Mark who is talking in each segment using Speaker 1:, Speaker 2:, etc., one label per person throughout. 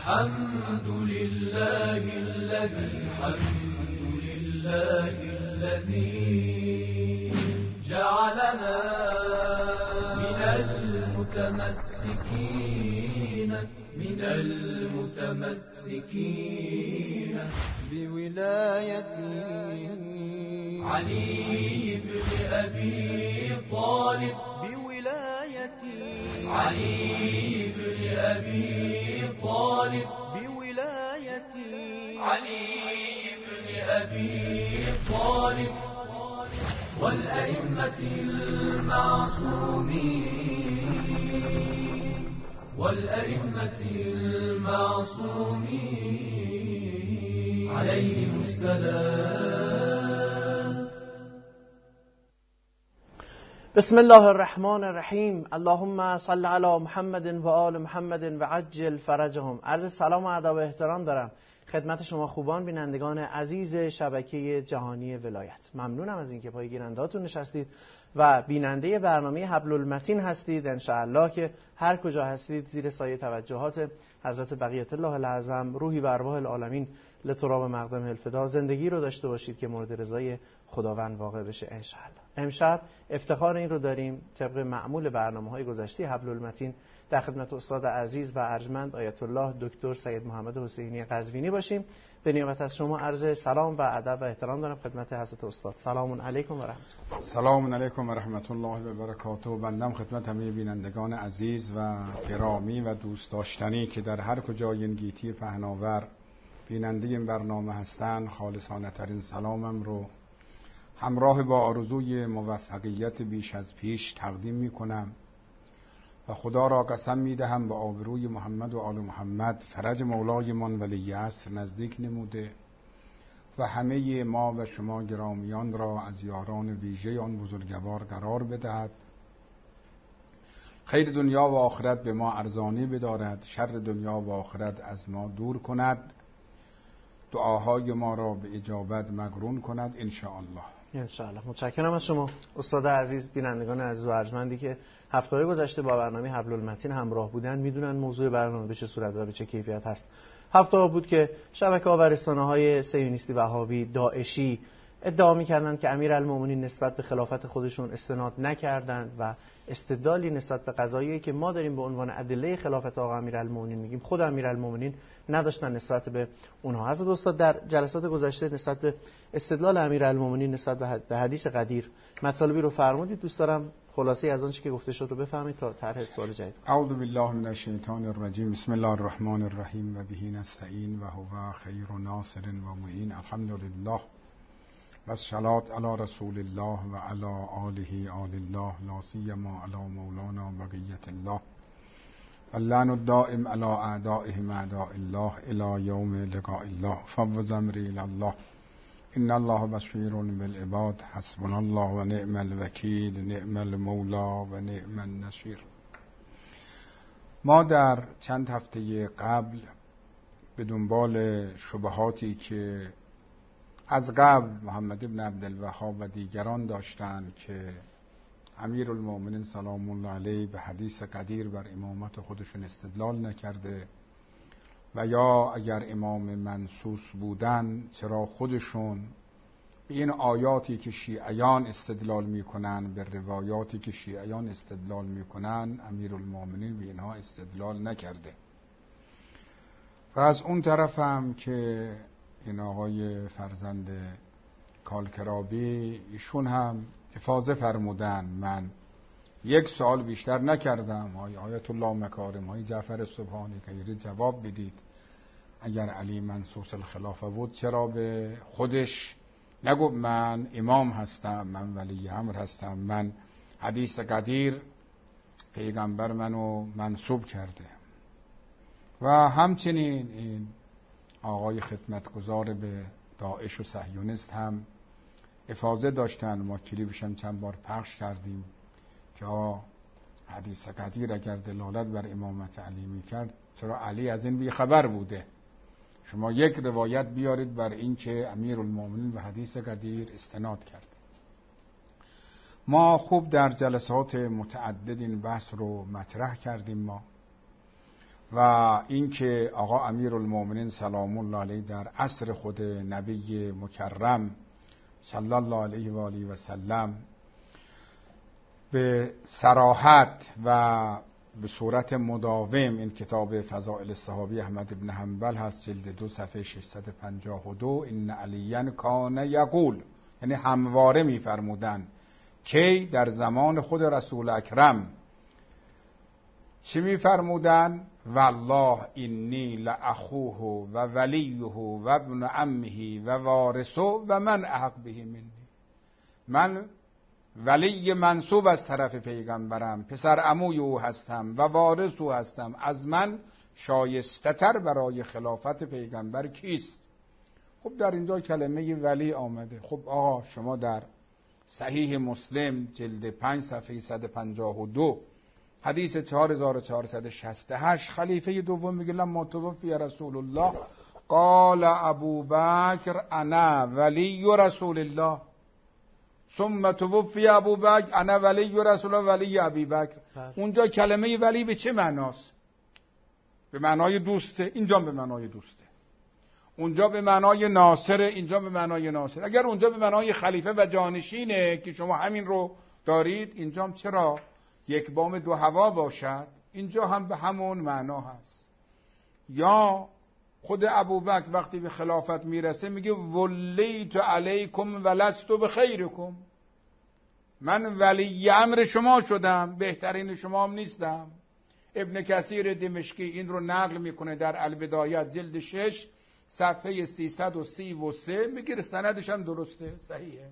Speaker 1: الحمد لله الذي جعلنا من المتمسكين بولاية علي بن أبي طالب والأئمة المعصومين عليهم السلام.
Speaker 2: بسم الله الرحمن الرحیم. اللهم صل علی محمد و آل محمد و عجل فرجهم. عرض سلام و ادب و احترام دارم خدمت شما خوبان بینندگان عزیز شبکه جهانی ولایت. ممنونم از اینکه پای گیرنده‌هاتون نشستید و بیننده برنامه حبل المتین هستید. انشاءالله که هر کجا هستید زیر سایه توجهات حضرت بقیت الله الاعظم روحی و ارواح العالمین لتراب مقدم الفدا زندگی رو داشته باشید که مورد رضای خداوند واقع بشه انشاءالله. امشب افتخار این رو داریم طبق معمول برنامه‌های گذشته حبل المتین در خدمت استاد عزیز و ارجمند آیت الله دکتر سید محمد حسینی قزوینی باشیم. به نیابت از شما عرض سلام و ادب و احترام دارم خدمت حضرت استاد. سلام علیکم و رحمت الله.
Speaker 3: سلام علیکم و رحمت الله و برکاته. بندم خدمت همه بینندگان عزیز و گرامی و دوست داشتنی که در هر کجای این گیتی پهناور بیننده این برنامه هستند خالصانه ترین سلامم رو همراه با آرزوی موفقیت بیش از پیش تقدیم می کنم و خدا را قسم می دهم به آبروی محمد و آل محمد فرج مولای من ولی عصر نزدیک نموده و همه ما و شما گرامیان را از یاران ویژه آن بزرگوار قرار بدهد. خیر دنیا و آخرت به ما ارزانی بدارد، شر دنیا و آخرت از ما دور کند، دعاهای ما را به اجابت مقرون کند انشاءالله.
Speaker 2: انشاءالله. متشکرم از شما استاد عزیز. بینندگان عزیز و ارجمندی که هفته‌های گذشته با برنامه حبل المتین همراه بودن میدونن موضوع برنامه به چه صورت و به چه کیفیت هست. هفته‌ها بود که شبکه‌ها و رسانه‌های صهیونیستی وهابی داعشی ادعا می‌کردند که امیرالمومنین نسبت به خلافت خودشون استناد نکردند و استدلالی نسبت به قضایی که ما داریم به عنوان ادله خلافت آقا امیرالمومنین میگیم خود امیرالمومنین نداشتن نسبت به اونها. حضرت استاد در جلسات گذشته نسبت به استدلال امیرالمومنین نسبت به حدیث قدیر مطالبی رو فرمودید. دوست دارم خلاصه از آنچه که گفته شد رو بفهمید تا طرح سوال جدید.
Speaker 3: اعوذ بالله من الشیطان الرجیم. بسم الله الرحمن الرحیم و به نستعین و هو خیر ناصر و معین. الحمدلله و الصلاة علی رسول الله و علی آله آل الله لا سیما علی مولانا بقیت الله اللعن الدائم علی اعدائهم اعداء الله الی یوم لقاء الله. فوض امری الی الله ان الله بصیر بالعباد حسبنا الله و نعم الوکیل نعم المولا و نعم النصیر. ما در چند هفته قبل به دنبال شبهاتی که از قبل محمد ابن عبدالوهاب و دیگران داشتند که امیرالمومنین سلام الله علیه به حدیث قدیر بر امامت خودشون استدلال نکرده و یا اگر امام منصوص بودن چرا خودشون به این آیاتی که شیعیان استدلال میکنن به روایاتی که شیعیان استدلال میکنن امیرالمومنین به اینها استدلال نکرده. و از اون طرف هم که این آقای فرزند کالکرابی ایشون هم افاضه فرمودن من یک سوال بیشتر نکردم های آیت الله مکارم های جعفر سبحانی که جواب بدید اگر علی منصوص الخلافه بود چرا به خودش نگفت من امام هستم، من ولی امر هستم، من حدیث قدیر پیغمبر منو منصوب کرده. و همچنین این آقای خدمتگزار به داعش و صهیونیست هم افاضه داشتن. ما کلیپش هم چند بار پخش کردیم که حدیث قدیر اگر دلالت بر امامت علی میکرد چرا علی از این بیخبر بوده؟ شما یک روایت بیارید بر این که امیرالمومنین به حدیث قدیر استناد کرد. ما خوب در جلسات متعدد این بحث رو مطرح کردیم ما و اینکه آقا امیرالمومنین سلام الله علیه در عصر خود نبی مکرم صلی الله علیه و آله و سلم به صراحت و به صورت مداوم این کتاب فضائل الصحابه احمد بن حنبل هست، جلد 2 صفحه 652، ان علیاً کان یقول، یعنی همواره می‌فرمودند کی در زمان خود رسول اکرم چی می‌فرمودند؟ والله انی لاخوه و ولیه و ابن عمه و وارثه و من احق به منی. من ولی منصوب از طرف پیغمبرم، پسر عموی او هستم و وارث او هستم، از من شایسته تر برای خلافت پیغمبر کیست؟ خب در اینجا کلمه ولی آمده. خب آقا شما در صحیح مسلم جلد 5 صفحه 152 حدیث 4468 خلیفه دوم میگه لما توفی رسول الله قال ابوبکر انا ولی رسول الله ثم توفی ابوبکر انا ولی رسول الله ولی ابوبکر. اونجا کلمه ولی به چه معناست؟ به معنای دوسته، اینجا به معنای دوسته. اونجا به معنای ناصر، اینجا به معنای ناصر. اگر اونجا به معنای خلیفه و جانشینه که شما همین رو دارید، اینجا هم چرا یک بام دو هوا باشد؟ اینجا هم به همون معنا هست. یا خود ابوبکر وقتی به خلافت میرسه میگه ولیت علیکم ولست بخیرکم، من ولی امر شما شدم، بهترین شما هم نیستم. ابن کثیر دمشقی این رو نقل میکنه در البدایت جلد 6 صفحه 333، میگه سندش هم درسته، صحیحه.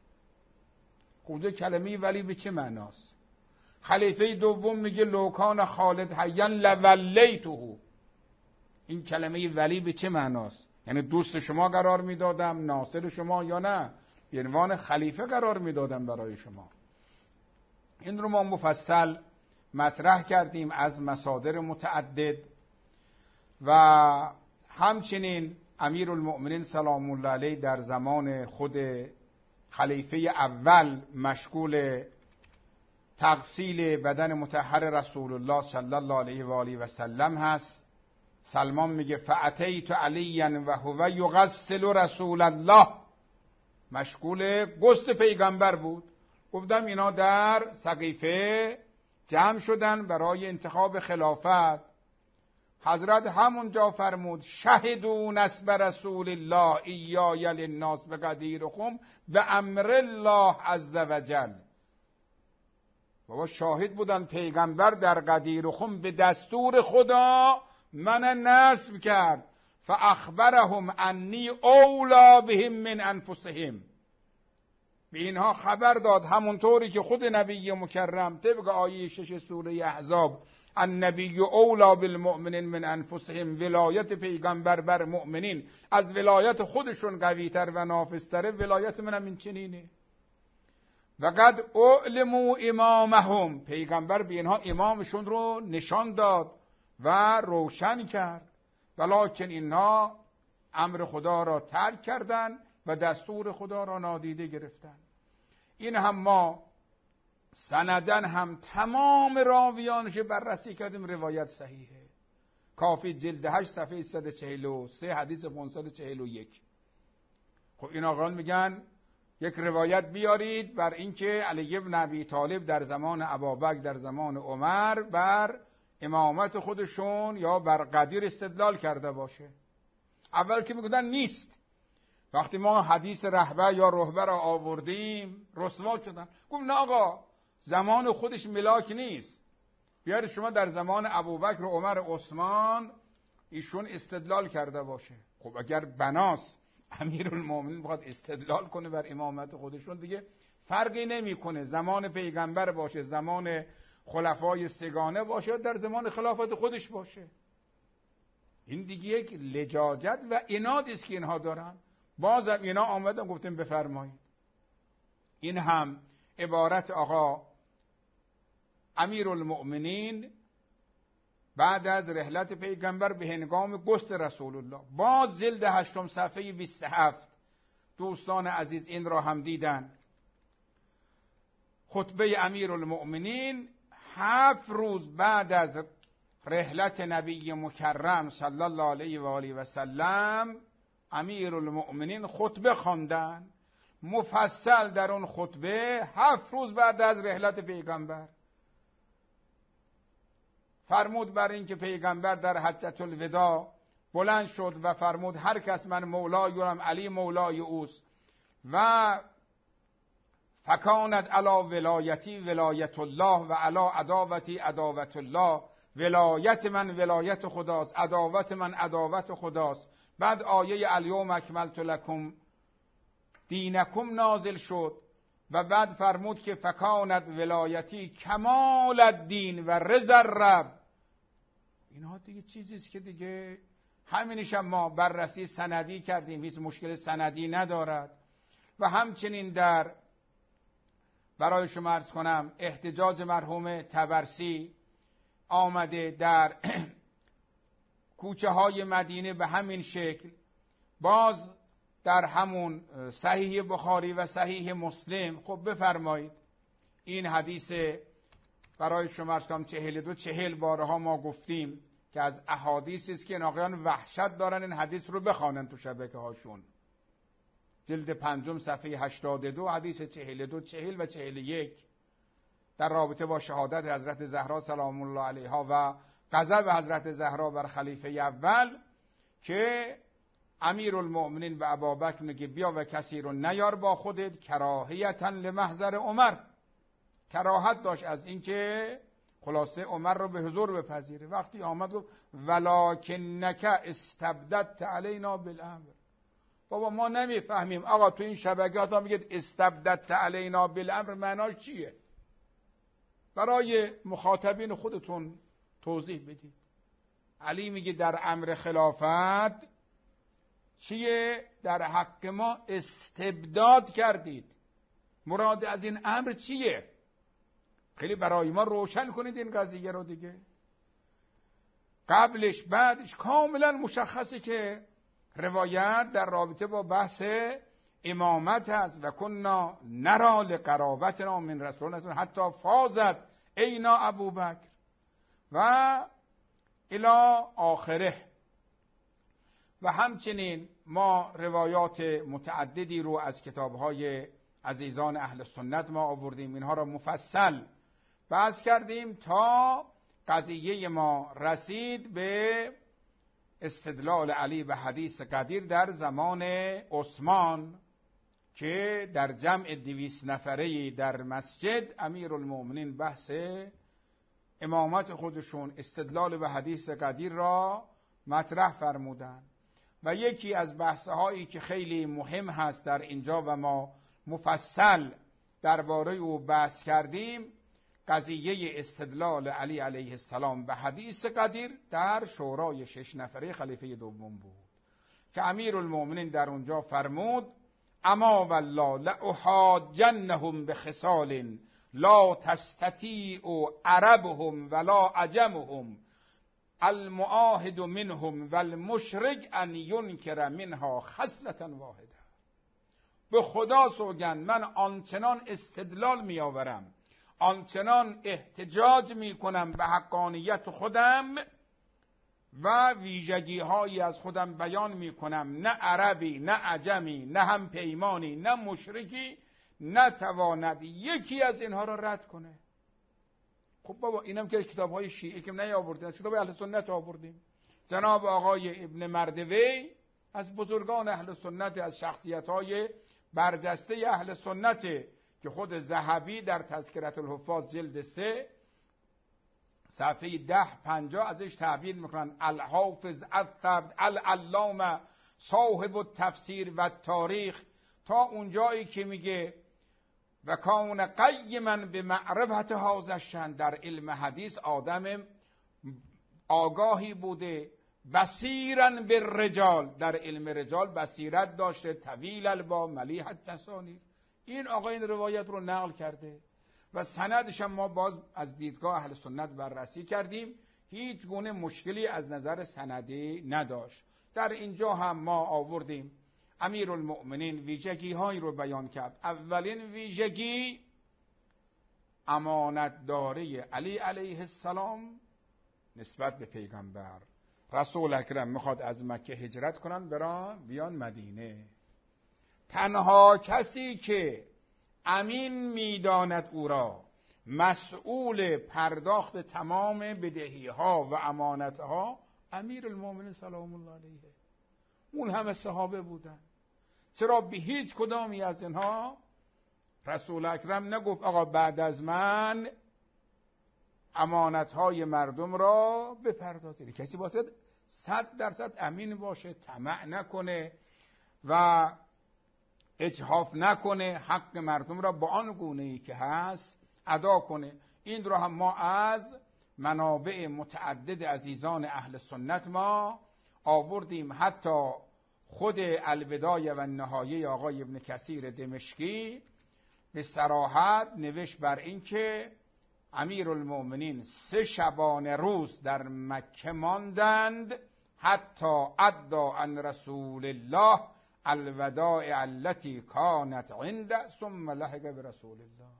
Speaker 3: خود کلمه ولی به چه معناست؟ خلیفه دوم میگه لوکان خالد حیان لولیته. این کلمه ولی به چه معناست؟ یعنی دوست شما قرار میدادم، ناصر شما، یا نه به عنوان خلیفه قرار میدادم برای شما. این رو ما مفصل مطرح کردیم از مصادر متعدد. و همچنین امیرالمؤمنین سلام الله علیه در زمان خود خلیفه اول مشغول تغسیل بدن مطهر رسول الله صلی الله علیه و آله و سلم هست. سلمان میگه فاتیت علیا و هو یغسل رسول الله، مشغول غسل پیغمبر بود. گفتم اینا در سقیفه جمع شدن برای انتخاب خلافت. حضرت همونجا فرمود شهدوا نسب رسول الله ایای للناس بقدیرکم و امر الله عز وجل. بابا شاهد بودن پیغمبر در قدیرخم به دستور خدا من نصب کرد، فاخبرهم انی اولا بهم من انفسهم، به اینها خبر داد همونطوری که خود نبی مکرم طبق آیه 6 سوره احزاب النبی اولا بالمؤمنین من انفسهم، ولایت پیغمبر بر مؤمنین از ولایت خودشون قویتر و نافذتره، ولایت منم این چنینه. و قد اعلموا امامهم، پیغمبر به اینها امامشون رو نشان داد و روشن کرد، ولکن اینها امر خدا را ترک کردند و دستور خدا را نادیده گرفتند. این هم ما سندن هم تمام راویانش بررسی کردیم، روایت صحیحه. کافی جلد 8 صفحه 143 حدیث 541. خب این آقایان میگن یک روایت بیارید بر اینکه علی بن ابی طالب در زمان ابوبکر در زمان عمر بر امامت خودشون یا بر قدیر استدلال کرده باشه. اول که میگفتن نیست، وقتی ما حدیث رهبه یا رهبه را آوردیم رسوا شدن. گفتم نه آقا، زمان خودش ملاک نیست، بیارید شما در زمان ابوبکر و عمر و عثمان ایشون استدلال کرده باشه. خب اگر بناس امیرالمومنین بخواد استدلال کنه بر امامت خودشون، دیگه فرقی نمیکنه زمان پیغمبر باشه، زمان خلفای سگانه باشه، در زمان خلافت خودش باشه. این دیگه یک لجاجت و عنادی است که اینها دارن. بازم اینا آمدن گفتیم بفرمایید. این هم عبارت آقا امیرالمؤمنین بعد از رحلت پیغمبر به هنگام غسل رسول الله. باز جلد 8 صفحه 27 دوستان عزیز این را هم دیدن. خطبه امیرالمؤمنین 7 روز بعد از رحلت نبی مکرم صلی الله علیه و آله و سلم امیرالمؤمنین خطبه خواندن مفصل. در اون خطبه 7 روز بعد از رحلت پیغمبر فرمود بر این که پیغمبر در حجة الوداع بلند شد و فرمود هر کس من مولاییم علی مولای اوست و فکانت علی ولایتی ولایت الله و علی عداوتی عداوت الله. ولایت من ولایت خداست، عداوت من عداوت خداست. بعد آیه الیوم اکملت لکم دینکم نازل شد و بعد فرمود که فکانت ولایتی کمال الدین و رضا الرب. اینها دیگه چیزیست که دیگه همینش ما بررسی سندی کردیم، هیچ مشکل سندی ندارد. و همچنین در برای شما عرض کنم احتجاج مرحوم طبرسی آمده در کوچه های مدینه به همین شکل. باز در همون صحیح بخاری و صحیح مسلم خب بفرمایید این حدیث برای شما عرض کنم 40 بارها ما گفتیم که از احادیثی است که آقایان وحشت دارن این حدیث رو بخوانن تو شبکه هاشون. جلد 5 صفحه 82 حدیث 42 40 و 41 در رابطه با شهادت حضرت زهرا سلام الله علیها و غضب حضرت زهرا بر خلیفه اول که امیرالمؤمنین و ابابکر میگه بیا و کسی رو نیار با خودت کراهیتا لمحضر عمر. کراهت داشت از اینکه خلاصه عمر رو به حضور بپذیره. وقتی آمد گفت ولکنک استبددت علینا بالامر. بابا ما نمیفهمیم آقا تو این شبکه‌ها میگید استبددت علینا بالامر معناش چیه؟ برای مخاطبین خودتون توضیح بدید. علی میگه در امر خلافت چیه؟ در حق ما استبداد کردید. مراد از این امر چیه؟ خیلی برای ما روشن کنید این قضیه رو دیگه. قبلش بعدش کاملا مشخصه که روایت در رابطه با بحث امامت هست و کنا نرا لقرابتنا من رسول الله حتی فازت اینا ابوبکر و الی آخره. و همچنین ما روایات متعددی رو از کتاب‌های عزیزان اهل سنت ما آوردیم، اینها رو مفصل بحث کردیم تا قضیه ما رسید به استدلال علی به حدیث قدیر در زمان عثمان که در جمع 200 نفره‌ای در مسجد امیرالمؤمنین بحث امامت خودشون استدلال به حدیث قدیر را مطرح فرمودند. و یکی از بحث‌هایی که خیلی مهم هست در اینجا و ما مفصل درباره او بحث کردیم قضیه استدلال علی علیه السلام به حدیث قدیر در شورای 6 نفره خلیفه دوم بود که امیرالمؤمنین در اونجا فرمود اما والله لاحاجنهم بخصال لا تستطیع عربهم ولا عجمهم المعاهد منهم والمشرک ان ینکر منها خصلة واحده. به خدا سوگند من آنچنان استدلال می آورم، آنچنان احتجاج می کنم به حقانیت خودم و ویژگی هایی از خودم بیان می کنم، نه عربی نه عجمی نه هم پیمانی نه مشرکی نتواند یکی از اینها را رد کنه. خب بابا اینم که کتاب های شیعه که نیاوردیم، از کتاب اهل سنت آوردیم. جناب آقای ابن مردوی از بزرگان اهل سنت، از شخصیت های برجسته اهل سنت که خود ذهبی در تذکرة الحفاظ جلد 3 صفحه 10-50 ازش تعبیر میکنن الحافظ الثبت العلامه صاحب التفسیر و تاریخ تا اونجایی که میگه و کان قیما به معرفت هذا الشأن. در علم حدیث آدم آگاهی بوده، بصیرا بالرجال، در علم رجال بصیرت داشته، طویل البا ملیح التصانیف. این آقا این روایت رو نقل کرده و سندش هم ما باز از دیدگاه اهل سنت بررسی کردیم، هیچ گونه مشکلی از نظر سندی نداشت. در اینجا هم ما آوردیم امیرالمؤمنین ویژگی هایی رو بیان کرد. اولین ویژگی امانتداری علی علیه السلام نسبت به پیغمبر. رسول اکرم میخواد از مکه هجرت کنن بیان مدینه. تنها کسی که امین میداند او را مسئول پرداخت تمام بدهی‌ها و امانت‌ها امیرالمومنین سلام الله علیه. اون همه صحابه بودن. چرا به هیچ کدامی از اینها رسول اکرم نگفت آقا بعد از من امانت‌های مردم را بپردازید؟ کسی باید 100% امین باشه، طمع نکنه و اجحاف نکنه، حق مردم را با آن گونه‌ای که هست ادا کنه. این رو هم ما از منابع متعدد عزیزان اهل سنت ما آوردیم. حتی خود البدایه و النهایه آقای ابن کثیر دمشقی به صراحت نوشت بر این که امیرالمومنین 3 شبانه روز در مکه ماندند حتی ادى عن رسول الله الوداع التي كانت عنده ثم لحق برسول الله.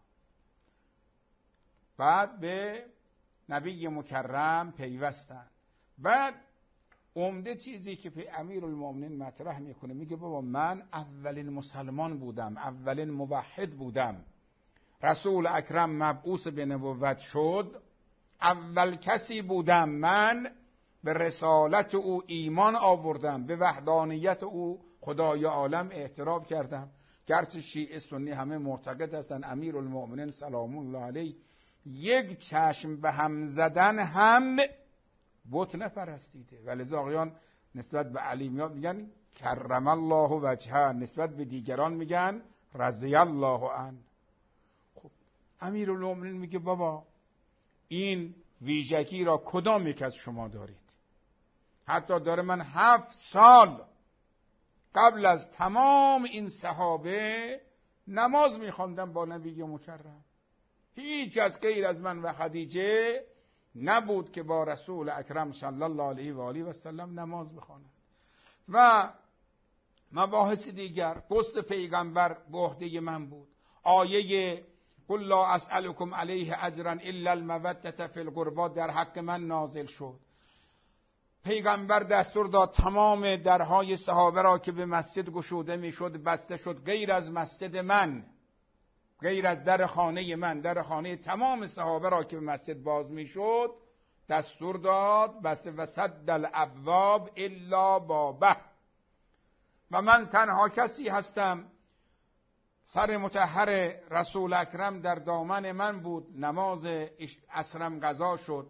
Speaker 3: بعد به نبی مکرم پیوستن. بعد عمده چیزی که امیرالمومنین مطرح میکنه، میگه بابا من اولین مسلمان بودم، اولین موحد بودم. رسول اکرم مبعوث به نبوت شد، اول کسی بودم من به رسالت او ایمان آوردم، به وحدانیت او خدای عالم اعتراف کردم. گرچه شیعه سنی همه معتقد هستن امیرالمومنین سلام الله علیه یک چشم به هم زدن هم بت نپرستیده. ولذا آقایان نسبت به علی میگن کرم الله وجهه، نسبت به دیگران میگن رضی الله عنه. خب امیرالمومنین میگه بابا این ویژگی را کدام یک از شما دارید؟ حتی داره من 7 سال قبل از تمام این صحابه نماز میخواندم با نبی مکرم. هیچ از غیر از من و خدیجه نبود که با رسول اکرم صلی الله علیه و آله و سلم نماز بخواند. و مباحث دیگر پست پیغمبر به عهده من بود. آیه قل لا اسألكم علیه اجرا الا المودة فی القربى در حق من نازل شد. پیغمبر دستور داد تمام درهای صحابه را که به مسجد گشوده میشد بسته شد، غیر از مسجد من، غیر از در خانه من، در خانه تمام صحابه را که به مسجد باز میشد دستور داد بسته و سد الابواب الا بابه. و من تنها کسی هستم، سر مطهر رسول اکرم در دامن من بود. نماز عصرم قضا شد،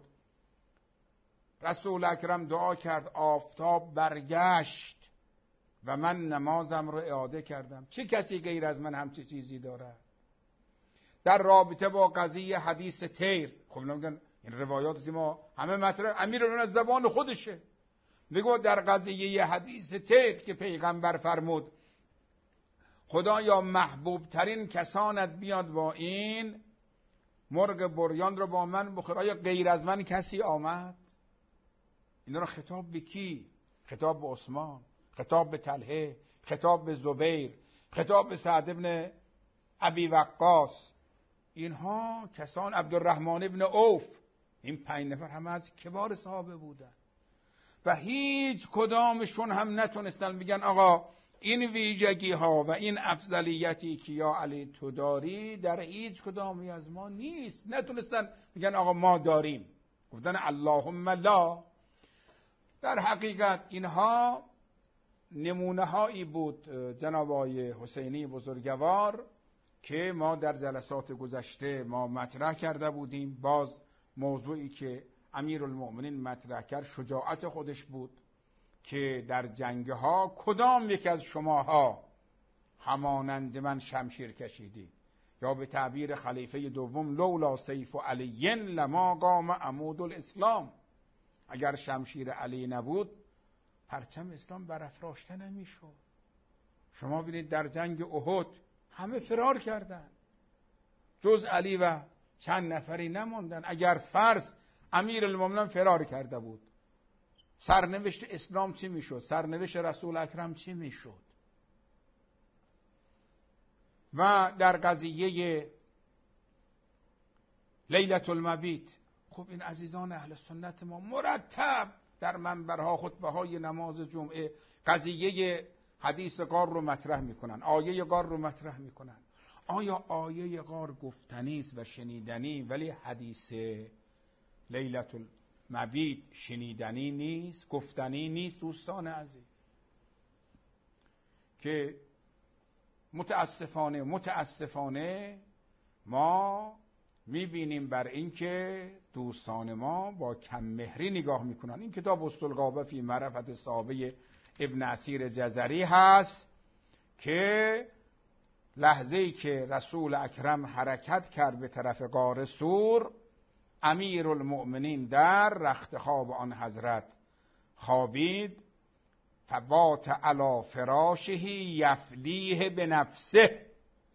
Speaker 3: رسول اکرم دعا کرد، آفتاب برگشت و من نمازم رو اعاده کردم. چه کسی غیر از من همچه چیزی داره؟ در رابطه با قضیه حدیث طیر، خب نمیگن این روایات ما همه مطرح امیرالمومنین از زبان خودشه. میگه در قضیه حدیث طیر که پیغمبر فرمود خدایا محبوب ترین کسانت بیاد با این مرغ بریان رو با من بخور، آیا غیر از من کسی آمد؟ این رو خطاب به کی؟ خطاب به عثمان، خطاب به طلحه، خطاب به زبیر، خطاب به سعد ابن ابی وقاص. اینها کسان، عبدالرحمن ابن عوف، این 5 نفر همه از کبار صحابه بودن و هیچ کدامشون هم نتونستن بگن آقا این ویژگی ها و این افضلیتی که یا علی تو داری در هیچ کدامی از ما نیست. نتونستن بگن آقا ما داریم، گفتن اللهم لا. در حقیقت اینها نمونه هایی بود جناب آقای حسینی بزرگوار که ما در جلسات گذشته ما مطرح کرده بودیم. باز موضوعی که امیرالمومنین مطرح کرد شجاعت خودش بود که در جنگها کدام یک از شماها همانند من شمشیر کشیدید، یا به تعبیر خلیفه دوم لولا سیف علی لما قام عمود الاسلام، اگر شمشیر علی نبود پرچم اسلام برافراشته نمیشد. شما ببینید در جنگ احد همه فرار کردند، جز علی و چند نفری نماندن. اگر فرض امیرالمومنین فرار کرده بود سرنوشت اسلام چی میشد؟ سرنوشت رسول اکرم چی میشد؟ و در قضیه لیلة المبیت خب این عزیزان اهل سنت ما مرتب در منبرها خطبه‌های نماز جمعه قضیه حدیث غار رو مطرح میکنن، آیه غار رو مطرح میکنن. آیا آیه غار گفتنی است و شنیدنی، ولی حدیث لیلة المبیت شنیدنی نیست، گفتنی نیست؟ دوستان عزیز، که متاسفانه ما میبینیم بر این که دوستان ما با کم مهری نگاه میکنن. این کتاب الغابه فی معرفت صحابه ابن اسیر جزری هست که لحظه‌ای که رسول اکرم حرکت کرد به طرف غار ثور، امیرالمؤمنین در رخت خواب آن حضرت خوابید، فبات علی فراشه یفدیه بنفسه.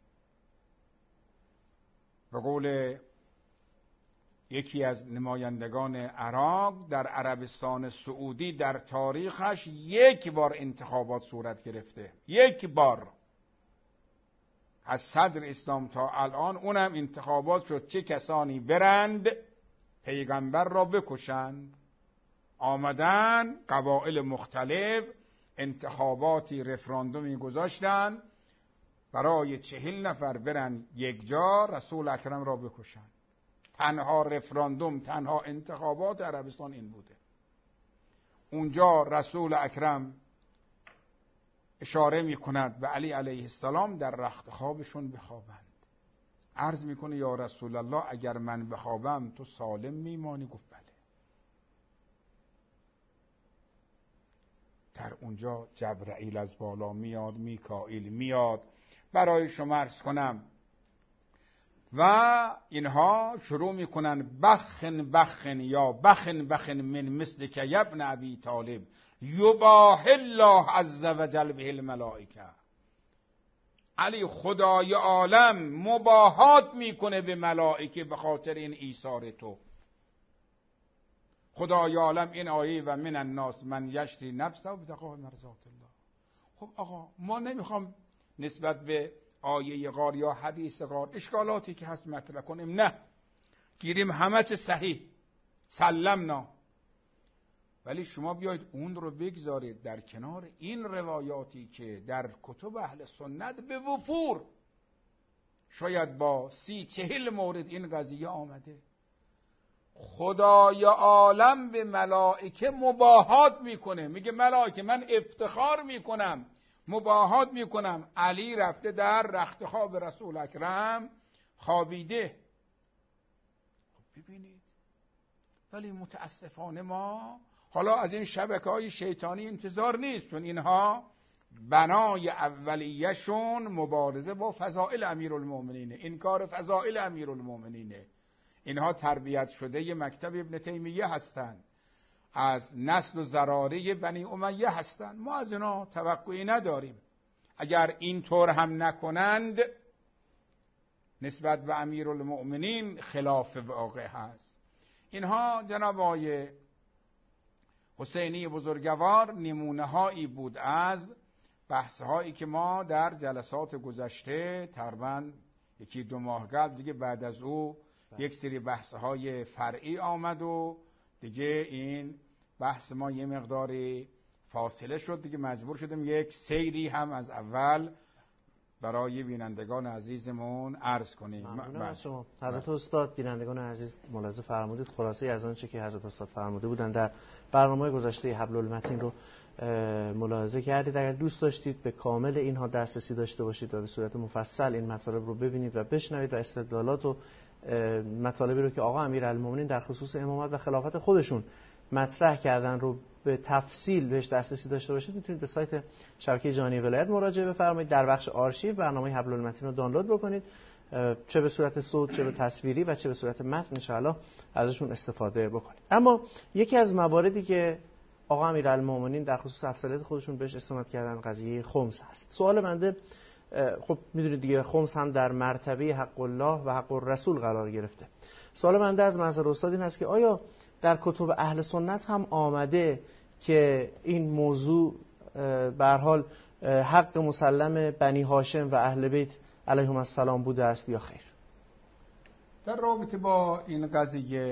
Speaker 3: به قول یکی از نمایندگان عراق، در عربستان سعودی در تاریخش یک بار انتخابات صورت گرفته، یک بار از صدر اسلام تا الان، اونم انتخابات شد چه کسانی برند پیغمبر را بکشند. آمدن قبایل مختلف انتخاباتی رفراندومی گذاشتن برای 40 نفر برن یک جا رسول اکرم را بکشند. تنها رفراندوم، تنها انتخابات عربستان این بوده. اونجا رسول اکرم اشاره میکند به علی علیه السلام در رخت خوابشون بخوابند. عرض میکنه یا رسول الله اگر من بخوابم تو سالم میمانی؟ گفت بله. در اونجا جبرائیل از بالا میاد، میکائیل میاد. برای شما عرض کنم و اینها شروع میکنن بخن یا بخن من مثل که ابن ابی طالب یباح الله عز وجل به الملائکه. علی خدای عالم مباهات میکنه به ملائکه به خاطر این ایثار تو. خدای عالم این آیه و من الناس من یشری نفسه ابتغاء مرضات الله. خب آقا ما نمیخوام نسبت به آیه غار یا حدیث غار اشکالاتی که هست مطرح کنیم، نه، گیریم همه چه صحیح سلمنا، ولی شما بیاید اون رو بگذارید در کنار این روایاتی که در کتب اهل سنت به وفور شاید با 30-40 مورد این قضیه آمده. خدای عالم به ملائکه مباهات میکنه، میگه ملائکه من افتخار میکنم، مباهات میکنم علی رفته در رخت خواب رسول اکرم خوابیده. خب ببینید، ولی متاسفانه ما حالا از این شبکه‌های شیطانی انتظار نیست، چون اینها بنای اولیه‌شون مبارزه با فضائل امیرالمومنینه، انکار فضائل امیرالمومنینه. اینها تربیت شده مکتب ابن تیمیه هستند، از نسل و زراره بنی امیه هستند. ما از اینا توقعی نداریم. اگر اینطور هم نکنند نسبت به امیرالمؤمنین خلاف واقع هست. اینها جناب آقای حسینی بزرگوار نمونه هایی بود از بحث هایی که ما در جلسات گذشته تقریباً 1-2 ماه قبل دیگه بعد از او یک سری بحث های فرعی آمد و دیگه این بحث ما یه مقداری فاصله شد، دیگه مجبور شدیم یک سیری هم از اول برای بینندگان عزیزمون عرض کنیم.
Speaker 2: ممنونم از شما حضرت استاد. بینندگان عزیز ملاحظه فرمودید خلاصه از آنچه که حضرت استاد فرموده بودن در برنامه گذشته حبل المتین رو ملاحظه کردید. اگر دوست داشتید به کامل اینها دسترسی داشته باشید و به صورت مفصل این مطالب رو ببینید و بشنوید و استدلالات و مطالبی رو که آقا امیرالمومنین در خصوص امامت و خلافت خودشون مطرح کردن رو به تفصیل بهش دسترسی داشته باشید، میتونید به سایت شبکه جهانی ولایت مراجعه بفرمایید. در بخش آرشیو برنامه حبل المتین رو دانلود بکنید، چه به صورت صوت، چه به تصویری و چه به صورت متن، ان شاءالله ازشون استفاده بکنید. اما یکی از مواردی که آقا امیرالمومنین در خصوص افضلیت خودشون بهش استناد کردن قضیه خمس هست. سوال بنده، خب میدونید دیگه خمس هم در مرتبه حق الله و حق الرسول قرار گرفته. سوال بنده از محضر استاد این هست که آیا در کتب اهل سنت هم آمده که این موضوع به هر حال حق مسلم بنی هاشم و اهل بیت علیهم السلام بوده است یا خیر؟
Speaker 3: در رابطه با این قضیه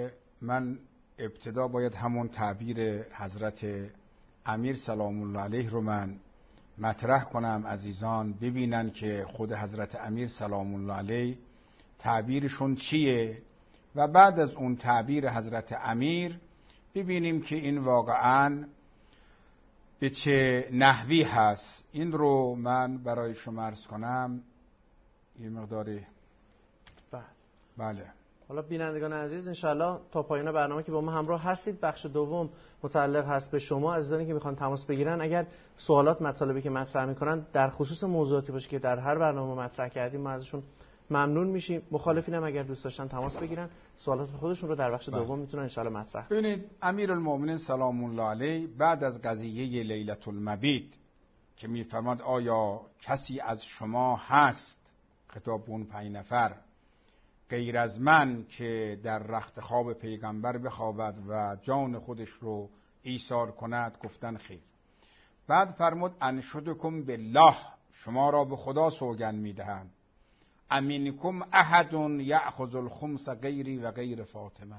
Speaker 3: من ابتدا باید همون تعبیر حضرت امیر سلام الله علیه رو من مطرح کنم، عزیزان ببینن که خود حضرت امیر سلام الله علیه تعبیرشون چیه و بعد از اون تعبیر حضرت امیر ببینیم که این واقعاً به چه نحوی هست. این رو من برای شما عرض کنم یه مقداری. بله.
Speaker 2: حالا بینندگان عزیز انشالله تا پایان برنامه که با ما همراه هستید، بخش دوم متعلق هست به شما عزیزانی که میخوان تماس بگیرن. اگر سوالات مطالبی که مطرح میکنن در خصوص موضوعاتی باشه که در هر برنامه مطرح کردیم ما ازشون ممنون میشیم. مخالفین هم اگر دوست داشتن تماس بگیرن سوالات خودشون رو در بخش دوم میتونن انشالله مطرح کنن.
Speaker 3: ببینید امیرالمومنین سلام الله علیه بعد از قضیه لیلة المبیت که میفرماد آیا کسی از شما هست، خطاب به اون 5 نفر، غیر از من که در رخت خواب پیغمبر بخوابد و جان خودش رو ایثار کند؟ گفتن خیر. بعد فرمود انشدکم بالله، شما را به خدا سوگند میدهند، امینکم احد یأخذ الخمس غیری و غیر فاطمه،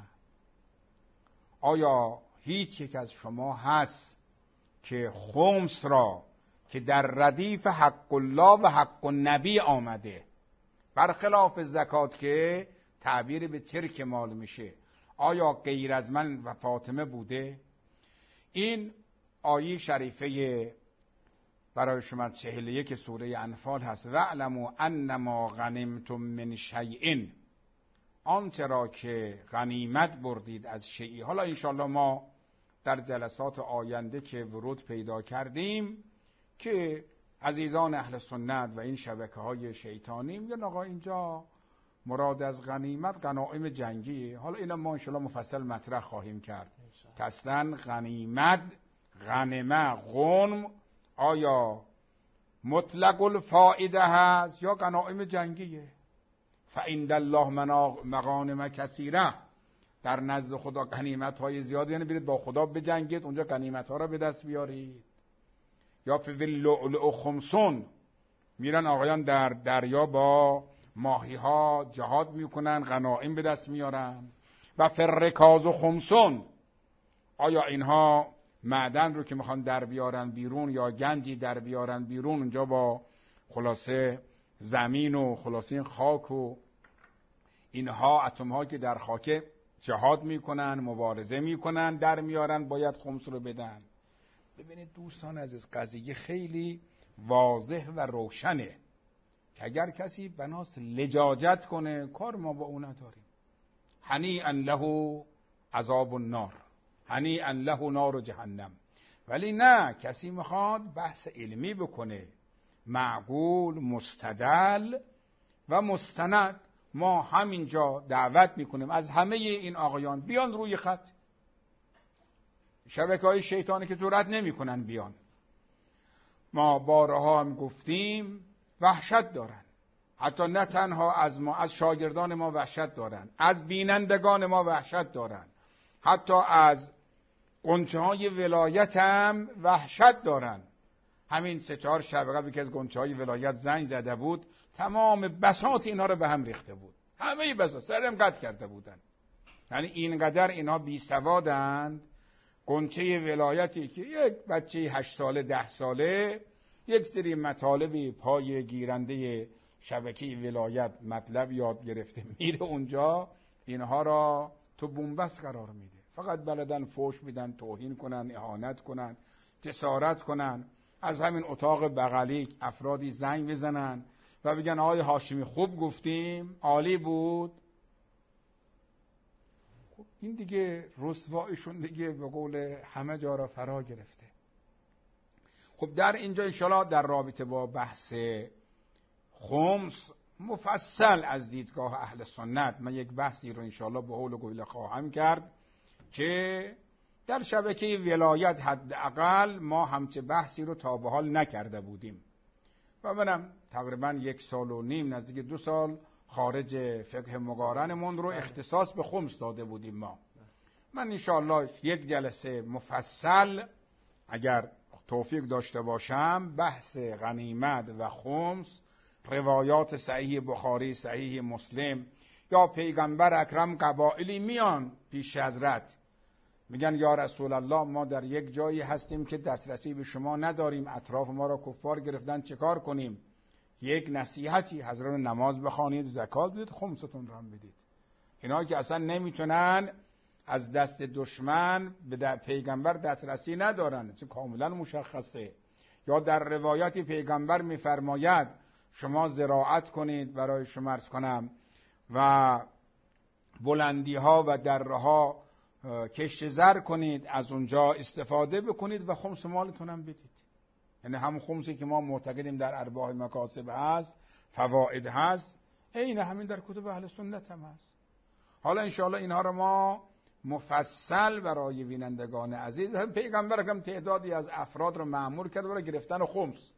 Speaker 3: آیا هیچ یک از شما هست که خمس را که در ردیف حق الله و حق النبی آمده، برخلاف زکات که تعبیر به ترک مال میشه، آیا غیر از من و فاطمه بوده؟ این آیه شریفه برای شما 41 سوره انفال هست. وَاعْلَمُوا أَنَّمَا غَنِمْتُم مِّن شَیْءٍ، آنچه را که غنیمت بردید از شیئی. حالا انشاءالله ما در جلسات آینده که ورود پیدا کردیم که عزیزان اهل سنت و این شبکه‌های شیطانی میگن آقا اینجا مراد از غنیمت غنایم جنگیه. حالا اینا ما انشاءالله مفصل مطرح خواهیم کرد که اصلا غنیمت، غنمه، غنم آیا مطلق الفائده هست یا غنایم جنگیه؟ فعند الله مغانم کثیره، در نزد خدا غنیمت های زیادی، یعنی برید با خدا بجنگید اونجا غنیمت ها را به دست بیارید. یا فی اللؤلؤ خمسون، میرن آقایان در دریا با ماهی ها جهاد میکنن، غنایم به دست میارن. و فی الرکاز خمسون، آیا اینها معدن رو که میخوان در بیارن بیرون یا گنجی در بیارن بیرون، اونجا با خلاصه زمین و خلاصه خاک و اینها اتم ها که در خاک جهاد میکنن، مبارزه میکنن، در میارن، باید خمس رو بدن. ببینید دوستان عزیز، قضیه خیلی واضح و روشنه که اگر کسی بناس لجاجت کنه کار ما با اون نداریم. هنیئا له عذاب النار، هنیئا له نار جهنم. ولی نه، کسی میخواد بحث علمی بکنه، معقول، مستدل و مستند. ما همینجا دعوت میکنیم از همه این آقایان بیان روی خط. شبکه‌های شیطانی که جرئت نمیکنن بیان. ما بارها هم گفتیم وحشت دارن، حتی نه تنها از ما، از شاگردان ما وحشت دارن، از بینندگان ما وحشت دارن، حتی از غنچه های ولایت هم وحشت دارن. همین 3-4 شب قبل که از غنچه های ولایت زنگ زده بود، تمام بساط اینا رو به هم ریخته بود، همه بساط سرم قطع کرده بودن. یعنی اینقدر اینا بی سوادند. غنچه ولایتی که یک بچه 8 ساله 10 ساله یک سری مطالبی پای گیرنده شبکه ولایت مطلب یاد گرفته، میره اونجا اینها را تو بنبست قرار میده. فقط بلدن فوش بدن، توهین کنن، اهانت کنن، جسارت کنن. از همین اتاق بغلی افرادی زنگ بزنن و بگن آقای هاشمی خوب گفتیم، عالی بود. خب این دیگه رسوایشون دیگه به قول همه جا را فرا گرفته. خب در اینجا انشاءالله در رابطه با بحث خمس مفصل از دیدگاه اهل سنت من یک بحثی رو انشاءالله به حول و قوله خواهم کرد که در شبکه ولایت حداقل ما همچه بحثی رو تا به حال نکرده بودیم و منم تقریبا 1.5 سال نزدیک 2 سال خارج فقه مقارنمون رو اختصاص به خمس داده بودیم ما. من انشاءالله یک جلسه مفصل اگر توفیق داشته باشم بحث غنیمت و خمس، روایات صحیح بخاری، صحیح مسلم یا پیغمبر اکرم قبائلی میان پیش حضرت میگن یا رسول الله ما در یک جایی هستیم که دسترسی به شما نداریم، اطراف ما را کفار گرفتن، چه کار کنیم؟ یک نصیحتی، حضرت نماز بخوانید، زکات بدید، خمستون را هم بدید. اینا که اصلا نمیتونن از دست دشمن به پیغمبر دسترسی ندارن، چه کاملا مشخصه. یا در روایتی پیغمبر میفرماید شما زراعت کنید، برای شما عرض کنم، و بلندی ها و دره ها کشت زر کنید، از اونجا استفاده بکنید و خمس مالتون هم بدید. یعنی همون خمسی که ما معتقدیم در ارباح مکاسب هست، فواید هست، عین همین در کتب اهل سنت هم هست. حالا انشاءالله اینها رو ما مفصل برای بینندگان عزیز، پیغمبر اکرم تعدادی از افراد رو مأمور کرده برای گرفتن خمس،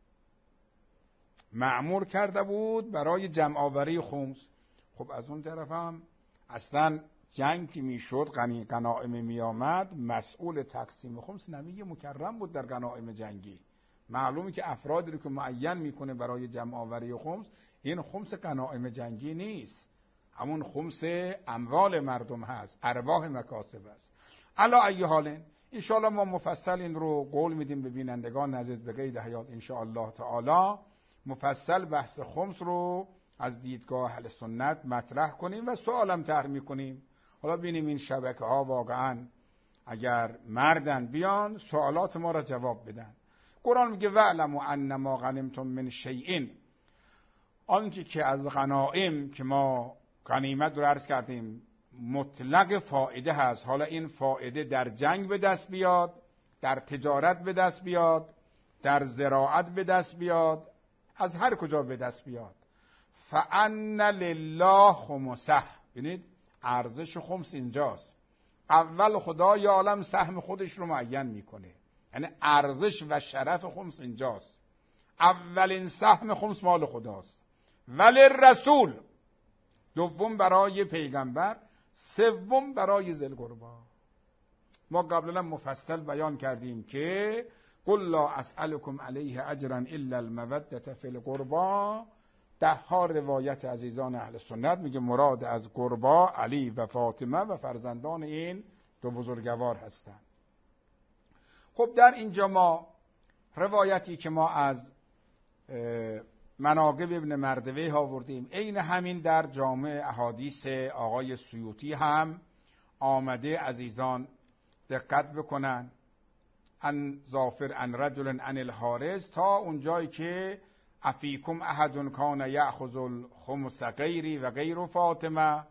Speaker 3: مأمور کرده بود برای جمع آوری خمس. خب از اون طرف هم اصلا جنگ که میشد، غنایم می آمد، مسئول تقسیم خمس نبی مکرم بود در غنایم جنگی. معلومه که افرادی رو که معین میکنه برای جمع آوری خمس، این خمس غنایم جنگی نیست، همون خمس اموال مردم هست، ارباح مکاسب است. علی ای حال ان شاء الله ما مفصل این رو قول میدیم به بینندگان عزیز به قید حیات ان شاء الله تعالی، مفصل بحث خمس رو از دیدگاه اهل سنت مطرح کنیم و سوالم طرح میکنیم. حالا ببینیم این شبکه ها واقعا اگر مردن بیان سوالات ما را جواب بدن. قرآن میگه وَاعْلَمُوا أَنَّمَا غَنِمْتُم مِّن شَیْءٍ، آنچه که از غنایم که ما غنیمت رو عرض کردیم مطلق فائده هست. حالا این فائده در جنگ به دست بیاد، در تجارت به دست بیاد، در زراعت به دست بیاد، از هر کجا به دست بیاد، فَأَنَّ لِلَّهِ خُمُسَهُ. ببینید ارزش خمس اینجاست. اول خدای عالم سهم خودش رو معین میکنه، یعنی ارزش و شرف خمس اینجاست. اولین سهم خمس مال خداست، ولی رسول، دوم برای پیغمبر، سوم برای ذی القربا. ما قبلا مفصل بیان کردیم که قل لا اسألكم علیه اجرا الا المودة فی القربا. ده ها روایت عزیزان اهل سنت میگه مراد از قربا علی و فاطمه و فرزندان این دو بزرگوار هستند. خب در اینجا ما روایتی که ما از مناقب ابن مردویه آوردیم، عین همین در جامع احادیث آقای سیوطی هم آمده. عزیزان دقت بکنن، ان ظافر ان رجل ان الحارث، تا اونجایی که افیکم احد کان یأخذ الخمس غیری و غیر فاطمه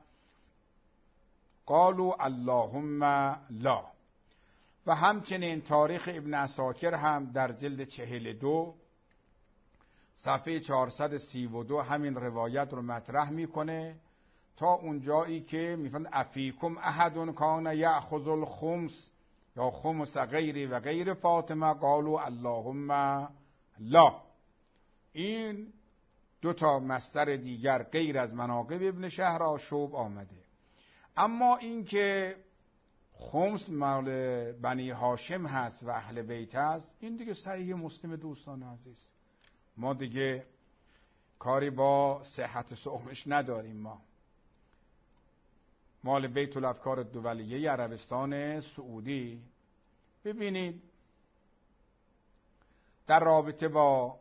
Speaker 3: قالوا اللهم لا. و همچنین تاریخ ابن عساکر هم در جلد 42 صفحه 432 همین روایت رو مطرح میکنه تا اونجایی که میفرماید افیکم احد کان یأخذ الخمس یا خمس غیری و غیر فاطمه قالوا اللهم لا. این دو تا مصدر دیگر غیر از مناقب ابن شهرآشوب آمده. اما این که خمس مال بنی هاشم هست و اهل بیت هست، این دیگه صحیح مسلم دوستان عزیز. ما دیگه کاری با صحت سهمش نداریم. ما مال بیت الافکار دولیه عربستان سعودی. ببینید در رابطه با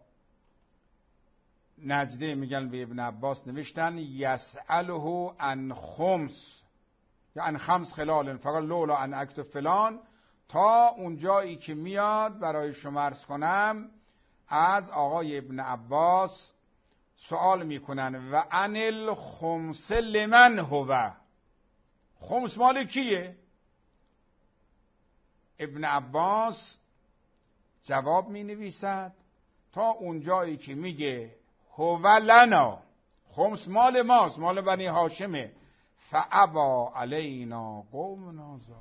Speaker 3: نجده میگن به ابن عباس نوشتن یسأله عن خمس یا عن خمس خلال فقط لولا ان اکتب فلان، تا اون جایی که میاد برای شما عرض کنم از آقای ابن عباس سوال میکنن و عن الخمس لمن هو، خمس مال کیه؟ ابن عباس جواب می نویسد تا اون جایی که میگه هو لنا، خمس مال ماست، مال بنی هاشمه، فابا علینا قومنا ذاک.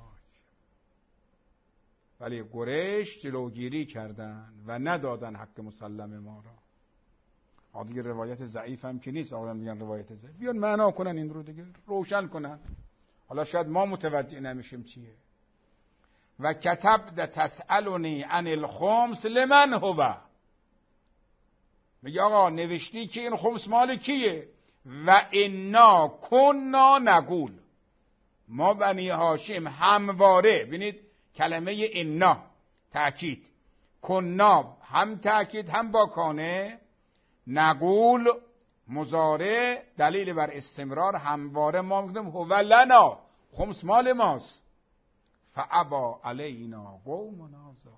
Speaker 3: ولی قریش جلوگیری کردن و ندادن حق مسلم ما را. دیگه روایت ضعیف هم که نیست، آقایان میگن روایت ضعیف، بیان معنا کنن این رو دیگه، روشن کنن. حالا شاید ما متوجه نمیشیم چیه. و کتب تسألنی عن الخمس لمن هو، میگه آقا نوشتی که این خمس مال کیه؟ و انا کنا نقول، ما بنی هاشم همواره، ببینید کلمه انا تأکید، کنا هم تأکید هم با کانه، نقول مضارع دلیل بر استمرار، همواره ما میگفتیم هو لنا، خمس مال ماست. فابا علینا قومنا ذاک،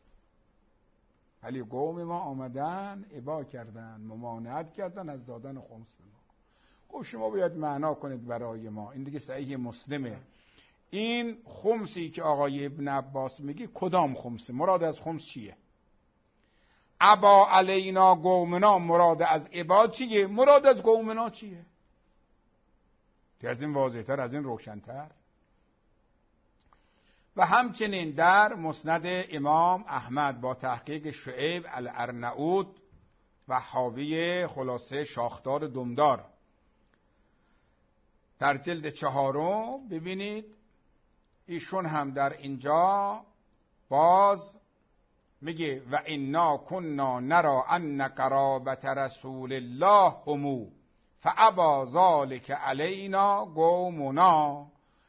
Speaker 3: ولی قوم ما آمدن ابا کردن، ممانعت کردن از دادن خمس به ما. خب شما باید معنا کنید برای ما، این دیگه صحیح مسلمه. این خمسی که آقای ابن عباس میگه کدام خمسه؟ مراد از خمس چیه؟ ابا علینا قومنا مراد از ابا چیه؟ مراد از قومنا چیه؟ که از این واضح‌تر، از این روشن‌تر. و همچنین در مسند امام احمد با تحقیق شعیب الارناؤوط و حاوی خلاصه شاخدار دمدار در جلد 4 ببینید ایشون هم در اینجا باز میگه و انا کنا نرا ان قرابت رسول الله همو فابا ذلک علینا قومنا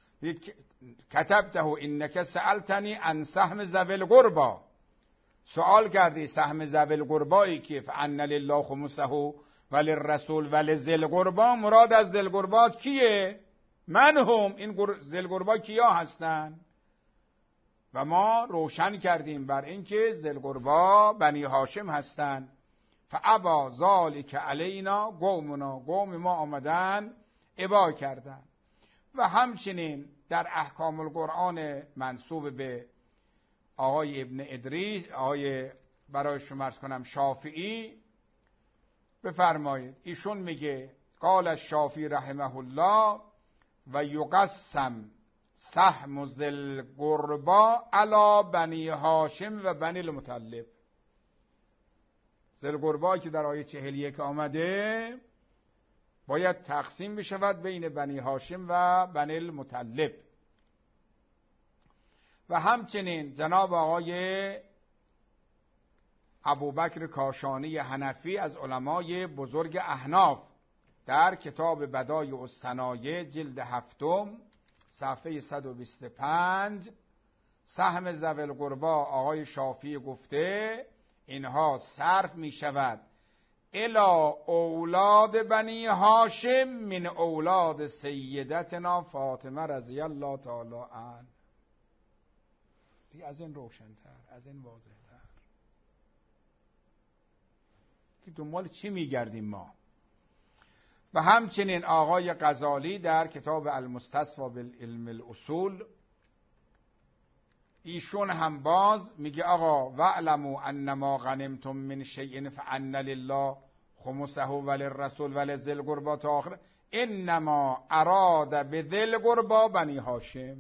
Speaker 3: کتبته انک سألتنی عن سهم ذوی القربى، سوال کردی سهم ذوی القربایی که فان لله خمسه وللرسول ولذی القربى، مراد از ذی القربى کیه؟ من هم، این ذی القربى کیا هستن؟ و ما روشن کردیم بر اینکه ذی القربى بنی هاشم هستند. فابا ذلک علینا قومنا، قوم ما آمدن ابا کردن. و همچنین در احکام القرآن منسوب به آقای ابن ادریس، آقای برای شما عرض کنم شافعی، بفرمایید ایشون میگه قال الشافعی رحمه الله و یقسم سهم ذی القربى علی بنی هاشم و بنی المطلب. ذی القربى که در آیه 41 آمده باید تقسیم بشود بین بنی هاشم و بنی المطلب. و همچنین جناب آقای ابوبکر کاشانی حنفی از علمای بزرگ احناف در کتاب بدایع الصنایع جلد 7 صفحه 125 سهم ذوی القربى آقای شافعی گفته اینها صرف می شود الی اولاد بنی هاشم من اولاد سیدتنا فاطمه رضی الله تعالی عنها. دیگه از این روشن‌تر، از این واضح‌تر که دنبال چی می‌گردیم ما. و همچنین آقای غزالی در کتاب المستصفی بالعلم الاصول ایشون هم باز میگه آقا واعلموا انما غنمتم من شیء فان لله خمسه وللرسول ولذی القربى تا آخر، انما اراد بذی القربى بنی هاشم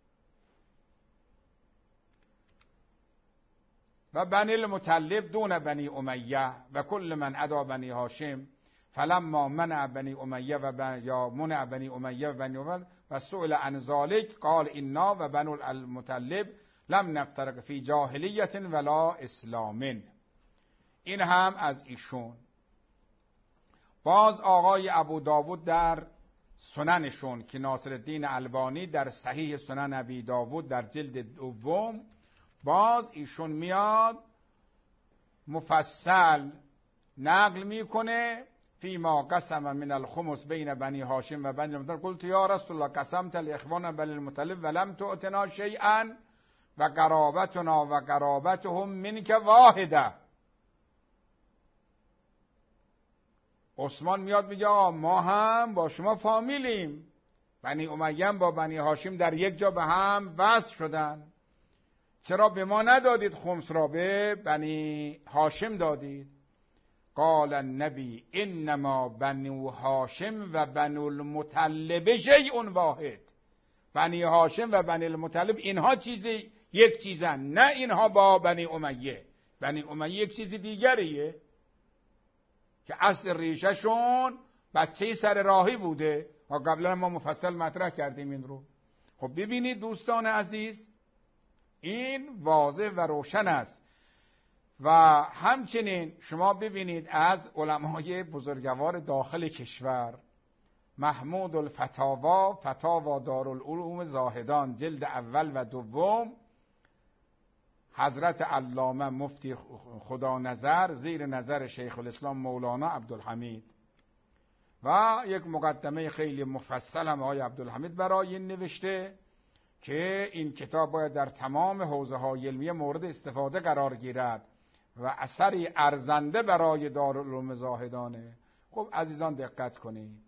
Speaker 3: و بنی المطلب دون بنی امیه و کل من عدا بنی هاشم فلما منع بنی امیه یا منع بنی امیه و بنی امیه و سئل عن ذلک قال انا و بنو المطلب لم نفترق فی جاهلیت ولا اسلام. این هم از ایشون. باز آقای ابو داود در سننشون که ناصرالدین البانی در صحیح سنن ابی داود در جلد 2 باز ایشون میاد مفصل نقل میکنه فیما قسم من الخمس بین بنی هاشم و بنی المطلب قلت یا رسول الله قسمت الاخوان بنی المطلب ولم تؤتنا شیئا و قرابتنا و قرابتهم منک واحده. عثمان میاد میگه ما هم با شما فامیلیم، بنی امیه با بنی هاشم در یک جا به هم وصل شدن، چرا به ما ندادید خمس را به بنی هاشم دادید؟ قال النبی انما بنو هاشم و بنو المطلب شیء واحد. بنی هاشم و بنی المطلب اینها چیزی یک چیزن، نه اینها با بنی امیه. بنی امیه یک چیز دیگریه که اصل ریشهشون بچه سر راهی بوده و قبلا ما مفصل مطرح کردیم این رو. خب ببینید دوستان عزیز این واضح و روشن است. و همچنین شما ببینید از علمای بزرگوار داخل کشور، محمود الفتاوا، فتاوا دارالعلوم زاهدان، جلد اول و دوم، حضرت علامه مفتی خدا نظر زیر نظر شیخ الاسلام مولانا عبدالحمید، و یک مقدمه خیلی مفصل هم آقای عبدالحمید برای این نوشته که این کتاب باید در تمام حوزه‌های علمیه مورد استفاده قرار گیرد و اثری ارزنده برای دارالعلوم زاهدانه. خب عزیزان دقت کنید،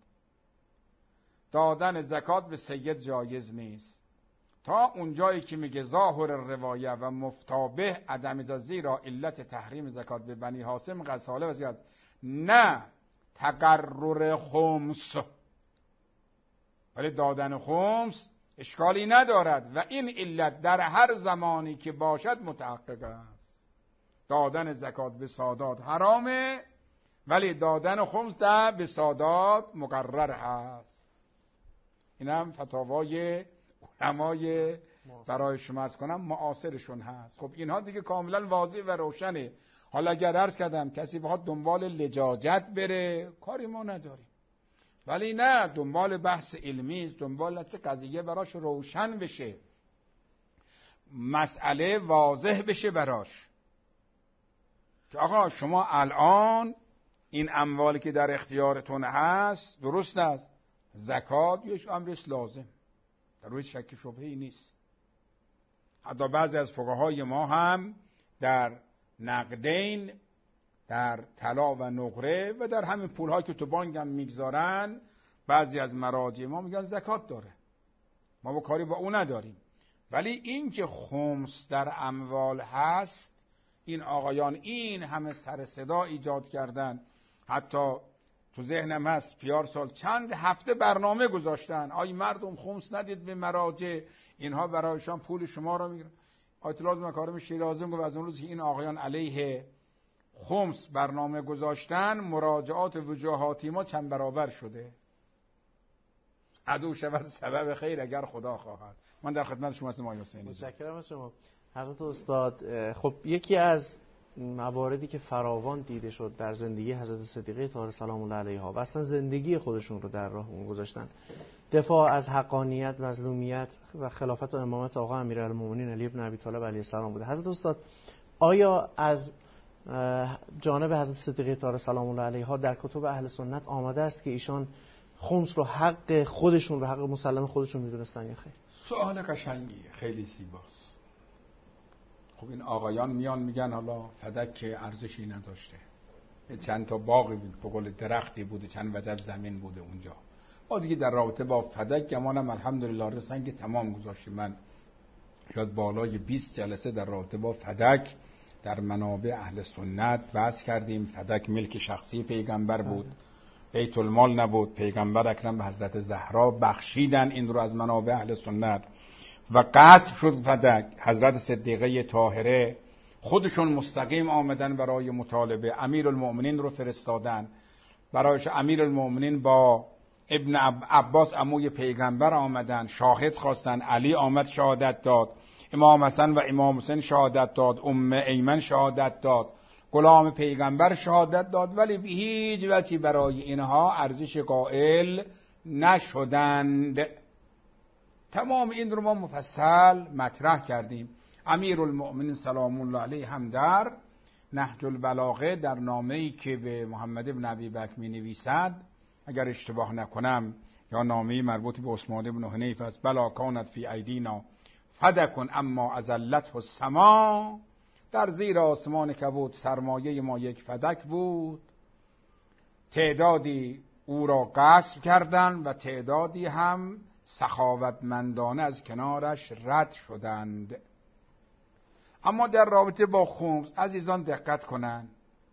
Speaker 3: دادن زکات به سید جایز نیست تا اونجایی که میگه ظاهر روایه و مفتابه عدم اجازه، زیرا علت تحریم زکات به بنی هاشم غساله و زیاد، نه تقرر خمس. ولی دادن خمس اشکالی ندارد و این علت در هر زمانی که باشد متحقق است. دادن زکات به سادات حرامه، ولی دادن خمس در به سادات مقرر هست. این هم فتاوای علمای برای شما عرض کنم معاصرشون هست. خب اینها دیگه کاملا واضح و روشنه. حالا اگر عرض کردم کسی بخواد دنبال لجاجت بره، کاری ما نداریم، ولی نه دنبال بحث علمی است، دنبال چه قضیه براش روشن بشه، مسئله واضح بشه براش که آقا شما الان این اموالی که در اختیارتون هست درست است، زکات یک امرش لازم، در روی شک شبهه‌ای نیست. حتی بعضی از فقهای ما هم در نقدین، در طلا و نقره و در همین پول‌هایی که تو بانک هم میگذارن، بعضی از مراجع ما میگن زکات داره، ما با کاری با اون نداریم. ولی این که خمس در اموال هست، این آقایان این همه سر صدا ایجاد کردن. حتی تو ذهنم هست پیار سال چند هفته برنامه گذاشتن، آی مردم خمس ندید به مراجع، اینها برایشان پول شما را میگیرن. آیت الله مکارم شیرازی گفت از اون روز که این آقایان علیه خمس برنامه گذاشتن، مراجعات وجوهاتی ما چند برابر شده. عدو شود سبب خیر اگر خدا خواهد. من در خدمت شما هستم آقای حسینی.
Speaker 2: متشکرم از شما حضرت استاد. خب یکی از مواردی که فراوان دیده شد در زندگی حضرت صدیقه طاهره سلام الله علیها و اصلا زندگی خودشون رو در راه اون گذاشتن، دفاع از حقانیت، مظلومیت و خلافت و امامت آقا امیرالمومنین علی بن ابی طالب علیه السلام بوده. حضرت استاد، آیا از جانب حضرت صدیقه طاهره سلام الله علیها در کتب اهل سنت آمده است که ایشان خمس رو حق خودشون رو، حق مسلم خودشون میدونستن یا خیر؟
Speaker 3: سوال قشنگیه، خیلی زیباست. خب این آقایان میان میگن حالا فدک ارزشی نداشته، چند تا باغی بود، به قول درختی بوده، چند وجب زمین بوده اونجا. ما دیگه در رابطه با فدک گمانم الحمدلله رسن که تمام گذاشتیم. من شاید بالای 20 جلسه در رابطه با فدک در منابع اهل سنت بحث کردیم. فدک ملک شخصی پیغمبر بود، بیت المال نبود، پیغمبر اکرم به حضرت زهرا بخشیدن این رو از منابع اهل سنت و قصد شد فدک. حضرت صدیقه طاهره خودشون مستقیم آمدن برای مطالبه، امیرالمؤمنین رو فرستادن برایش. امیرالمؤمنین با ابن عباس عموی پیغمبر آمدن، شاهد خواستن، علی آمد شهادت داد، امام حسن و امام حسین شهادت داد، ایمن شهادت داد، غلام پیغمبر شهادت داد، ولی به هیچ وجهی برای اینها ارزش قائل نشدند. تمام این رو ما مفصل مطرح کردیم. امیرالمؤمنین سلام الله علیه هم در نهج البلاغه در نامه‌ای که به محمد بن ابی بکر می‌نویسد، اگر اشتباه نکنم، یا نامه‌ای مربوط به عثمان بن حنیف است، بلا کانت فی ایدینا فدکن اما ازلته السما، در زیر آسمان کبود سرمایه ما یک فدک بود، تعدادی او را غصب کردند و تعدادی هم سخاوتمندانه از کنارش رد شدند. اما در رابطه با خمس عزیزان دقت کنند،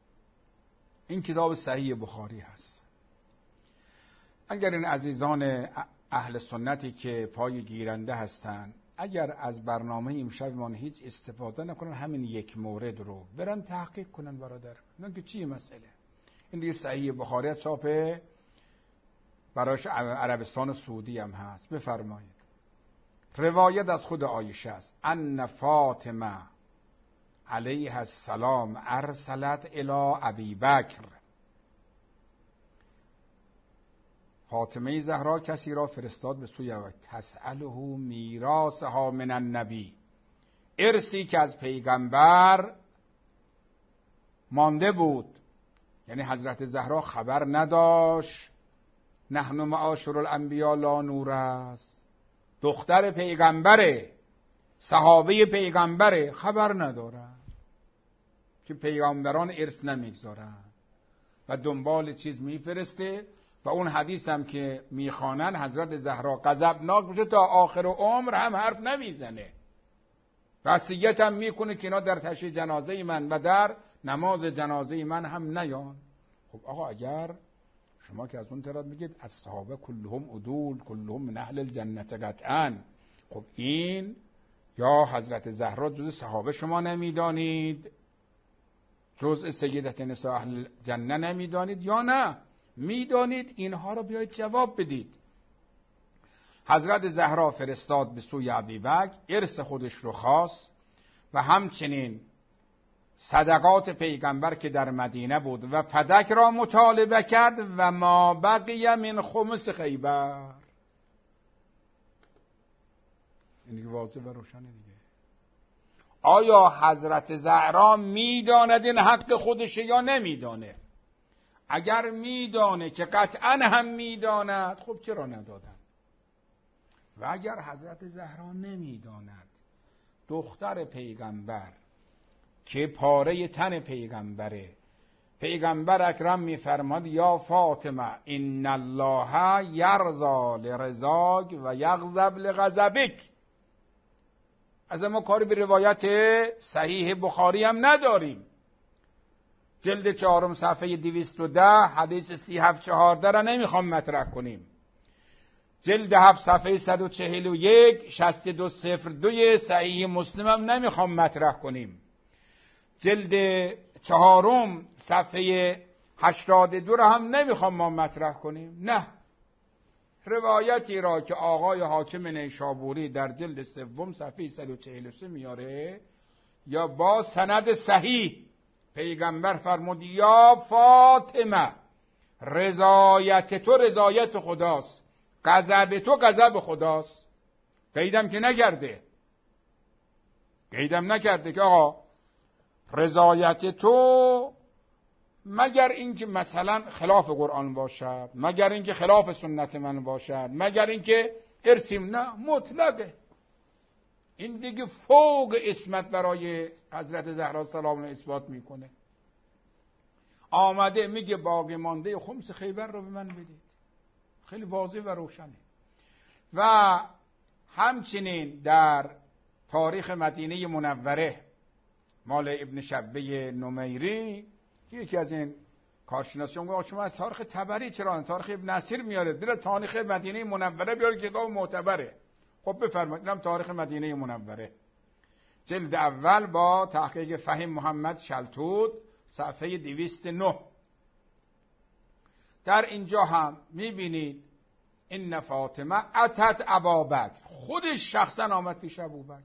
Speaker 3: این کتاب صحیح بخاری هست. اگر این عزیزان اهل سنتی که پای گیرنده هستند، اگر از برنامه امشب ما هیچ استفاده نکنن، همین یک مورد رو برن تحقیق کنن برادر، نه که چی مسئله. این دیگه صحیح بخاری چاپ برایش عربستان سعودی هم هست. بفرمایید. روایت از خود عایشه است، ان فاطمه علیه السلام ارسلت الی ابی بکر، فاطمه زهرا کسی را فرستاد به سوی ابی بکر تسأله میراثها من النبی، ارثی که از پیغمبر مانده بود. یعنی حضرت زهرا خبر نداشت نحن معاشر الانبیا لا نورث، دختر پیغمبره، صحابه پیغمبره، خبر ندارن که پیغمبران ارث نمیگذارن و دنبال چیز میفرسته. و اون حدیث هم که میخوانن حضرت زهرا غضبناک میشه تا آخر عمر هم حرف نمیزنه، وصیت هم میکنه که اینا در تشییع جنازه من و در نماز جنازه من هم نیان. خب آقا اگر شما که از اون طرف میگید اصحابه کلهم عدول کلهم من اهل الجنت قطعا، خب این یا حضرت زهرا جز صحابه شما نمیدانید، جز سیدت نساء اهل جنه نمیدانید، یا نه میدانید؟ اینها رو بیایید جواب بدید. حضرت زهرا فرستاد به سوی ابی بکر، ارث خودش رو خواست و همچنین صدقات پیغمبر که در مدینه بود و فدک را مطالبه کرد و ما بقی من خمس خیبر. این دیگه واضح و روشنه دیگه. آیا حضرت زهرا میداند این حق خودشه یا نمیدانه؟ اگر میدانه که قطعا هم میداند، خب چرا ندادن؟ و اگر حضرت زهرا نمیداند، دختر پیغمبر که پاره تن پیغمبره، پیغمبر اکرم میفرماد یا فاطمه ان الله یرضا لرضاک و یغضب لغضبک. از ما کاری به روایت صحیح بخاری هم نداریم. جلد 4 صفحه 210 حدیث 3714 را نمیخوام مطرح کنیم. جلد 7 صفحه 141 6202 صحیح مسلم هم نمیخوام مطرح کنیم. جلد 4 صفحه 82 را هم نمیخوام ما مطرح کنیم. نه، روایتی را که آقای حاکم نیشابوری در جلد 3 صفحه 143 میاره یا با سند صحیح پیغمبر فرمود یا فاطمه رضایت تو رضایت خداست، غضب تو غضب خداست. قیدم که نکرده، قیدم نکرده که آقا رضایت تو مگر اینکه مثلا خلاف قرآن باشد، مگر اینکه خلاف سنت من باشد، مگر اینکه ارسیم، نه مطلقه. این دیگه فوق اسمت برای حضرت زهرا سلام الله اثبات میکنه. آمده میگه باقی مانده خمس خیبر رو به من بدید. خیلی واضح و روشنه. و همچنین در تاریخ مدینه منوره مال ابن شبه نمیری که یکی از این کارشناسیان میگه شما از تاریخ طبری چرا تاریخ ابن نصیر میارید؟ بره تاریخ مدینه منوره بیارید که کتاب معتبره. خب بفرمایید، اینم تاریخ مدینه منوره جلد اول با تحقیق فهیم محمد شلتوت صفحه 209. در اینجا هم میبینید این فاطمه اتت ابابکر، خودش شخصا آمد پیش ابوبکر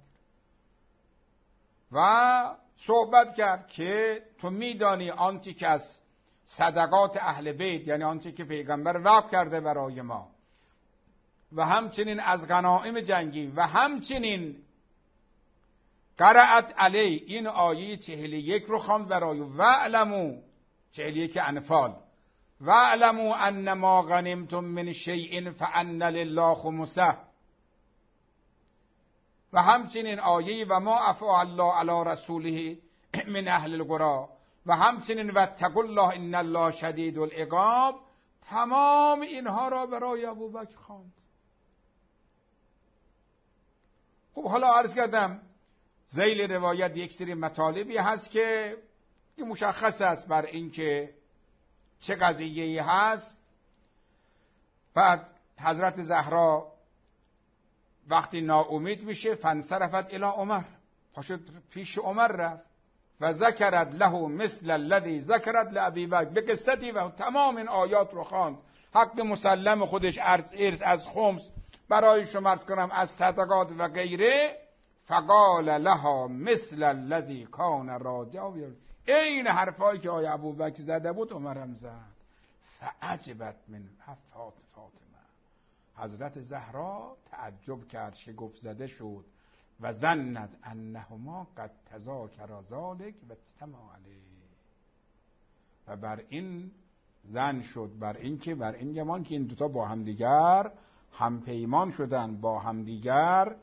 Speaker 3: و صحبت کرد که تو میدانی آنچه که از صدقات اهل بیت، یعنی آنچه که پیغمبر وقف کرده برای ما و همچنین از غنایم جنگی و همچنین قرأت علی، این آیه 41 رو خواند برای و علمو 41 انفال و علمو ان ما غنمتم من شیء فان لله خمسه و همچنین آیه و ما افاء الله علی رسوله من اهل القرى و همچنین واتقوا الله ان الله شدید العقاب. تمام اینها را برای ابوبکر خواند. خب حالا عرض کردم ذیل روایت یک سری مطالبی هست که مشخص است بر اینکه چه قضیه‌ای هست. بعد حضرت زهرا وقتی ناامید میشه فانصرفت الی عمر، پاشد پیش عمر رفت و ذکرت له مثل الذی ذکرت لابی بکر، به قصتی و تمام این آیات رو خواند. حق مسلم خودش ارث از خمس برای شما عرض کنم از صدقات و غیره فقال لها مثل الذی کان راجع. این حرفایی که آقای ابوبکر زده بود عمرم زد. فعجبت من فاطمه، حضرت زهرا تعجب کرد، شگفت زده شد. و ظنت انهما قد تذاکرا ذلک و اجتمعا علیه، و بر این زن شد، بر این گمان که این دوتا با همدیگر هم پیمان شدن، با همدیگر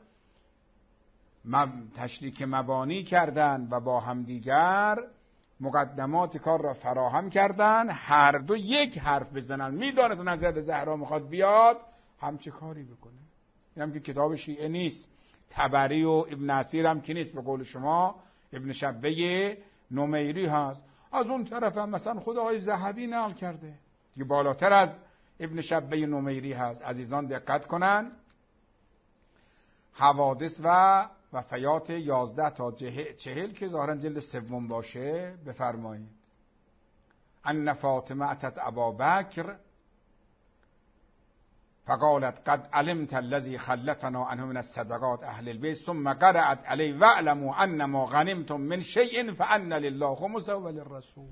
Speaker 3: تشریک مبانی کردن و با همدیگر مقدمات کار را فراهم کردن. هر دو یک حرف بزنن. میدانست حضرت زهرا میخواد بیاد همچه کاری بکنه. اینم که کتاب شیعه نیست، طبری و ابن اسیر هم که نیست، به قول شما ابن شبه نمیری هست. از اون طرف هم مثلا خود آقای ذهبی نقل کرده که بالاتر از ابن شبه نمیری هست. عزیزان دقت کنن، حوادث و وفیات 11 تا 40 که ظاهرا جلد سوم باشه بفرمایید. ان فاطمه اتت ابابکر فقالت قد علمت الذي خلفنا عنه من الصدقات اهل البيت ثم قرأت عليه واعلموا انما غنمتم من شيء فان لله خمسه وللرسول.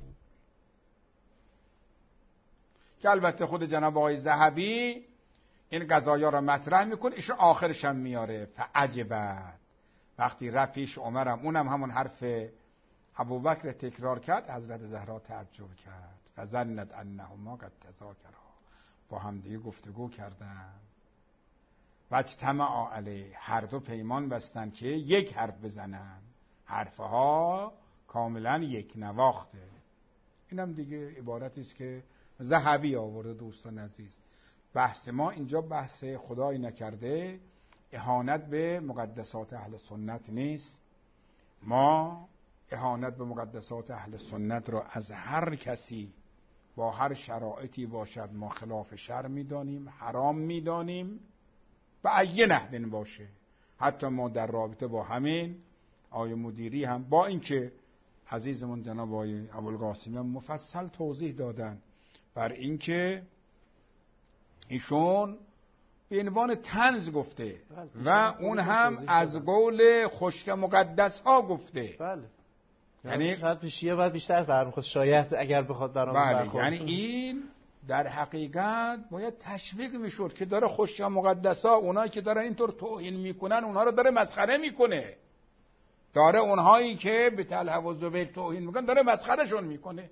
Speaker 3: که البته خود جناب آقای ذهبی این قضایا را مطرح میکنه، ایشون آخرش هم میاره. فعجبت، وقتی رفت پیش عمرم، اونم همون حرف ابوبکر تکرار کرد، حضرت زهرا تعجب کرد. فظنت انهما قد تذاکرا، با هم دیگه گفتگو کردن. و اجتمعا علیه، هر دو پیمان بستن که یک حرف بزنن. حرفها کاملا یک نواخته. اینم دیگه عبارتی است که ذهبی آورده. دوستان عزیز، بحث ما اینجا بحث خدای نکرده اهانت به مقدسات اهل سنت نیست. ما اهانت به مقدسات اهل سنت را از هر کسی با هر شرایطی باشد ما خلاف شرع میدانیم، حرام میدانیم، به ای نحو باشه. حتی ما در رابطه با همین آیه مدیری هم، با اینکه عزیزمون جناب آقای ابوالقاسمی هم مفصل توضیح دادن بر اینکه ایشون به عنوان طنز گفته و اون هم از قول خشک مقدس ها گفته.
Speaker 2: بله،
Speaker 3: یعنی
Speaker 2: شاید پیشیه باید بیشتر فهم خود، شاید اگر بخواد برام
Speaker 3: بله، یعنی این در حقیقت باید تشویق میشد که داره خشک مقدس ها، اونایی که دارن اینطور توهین میکنن اونها رو داره مسخره میکنه، داره اونهایی که به طلحه و زبیر توهین میکنن داره مسخرهشون میکنه.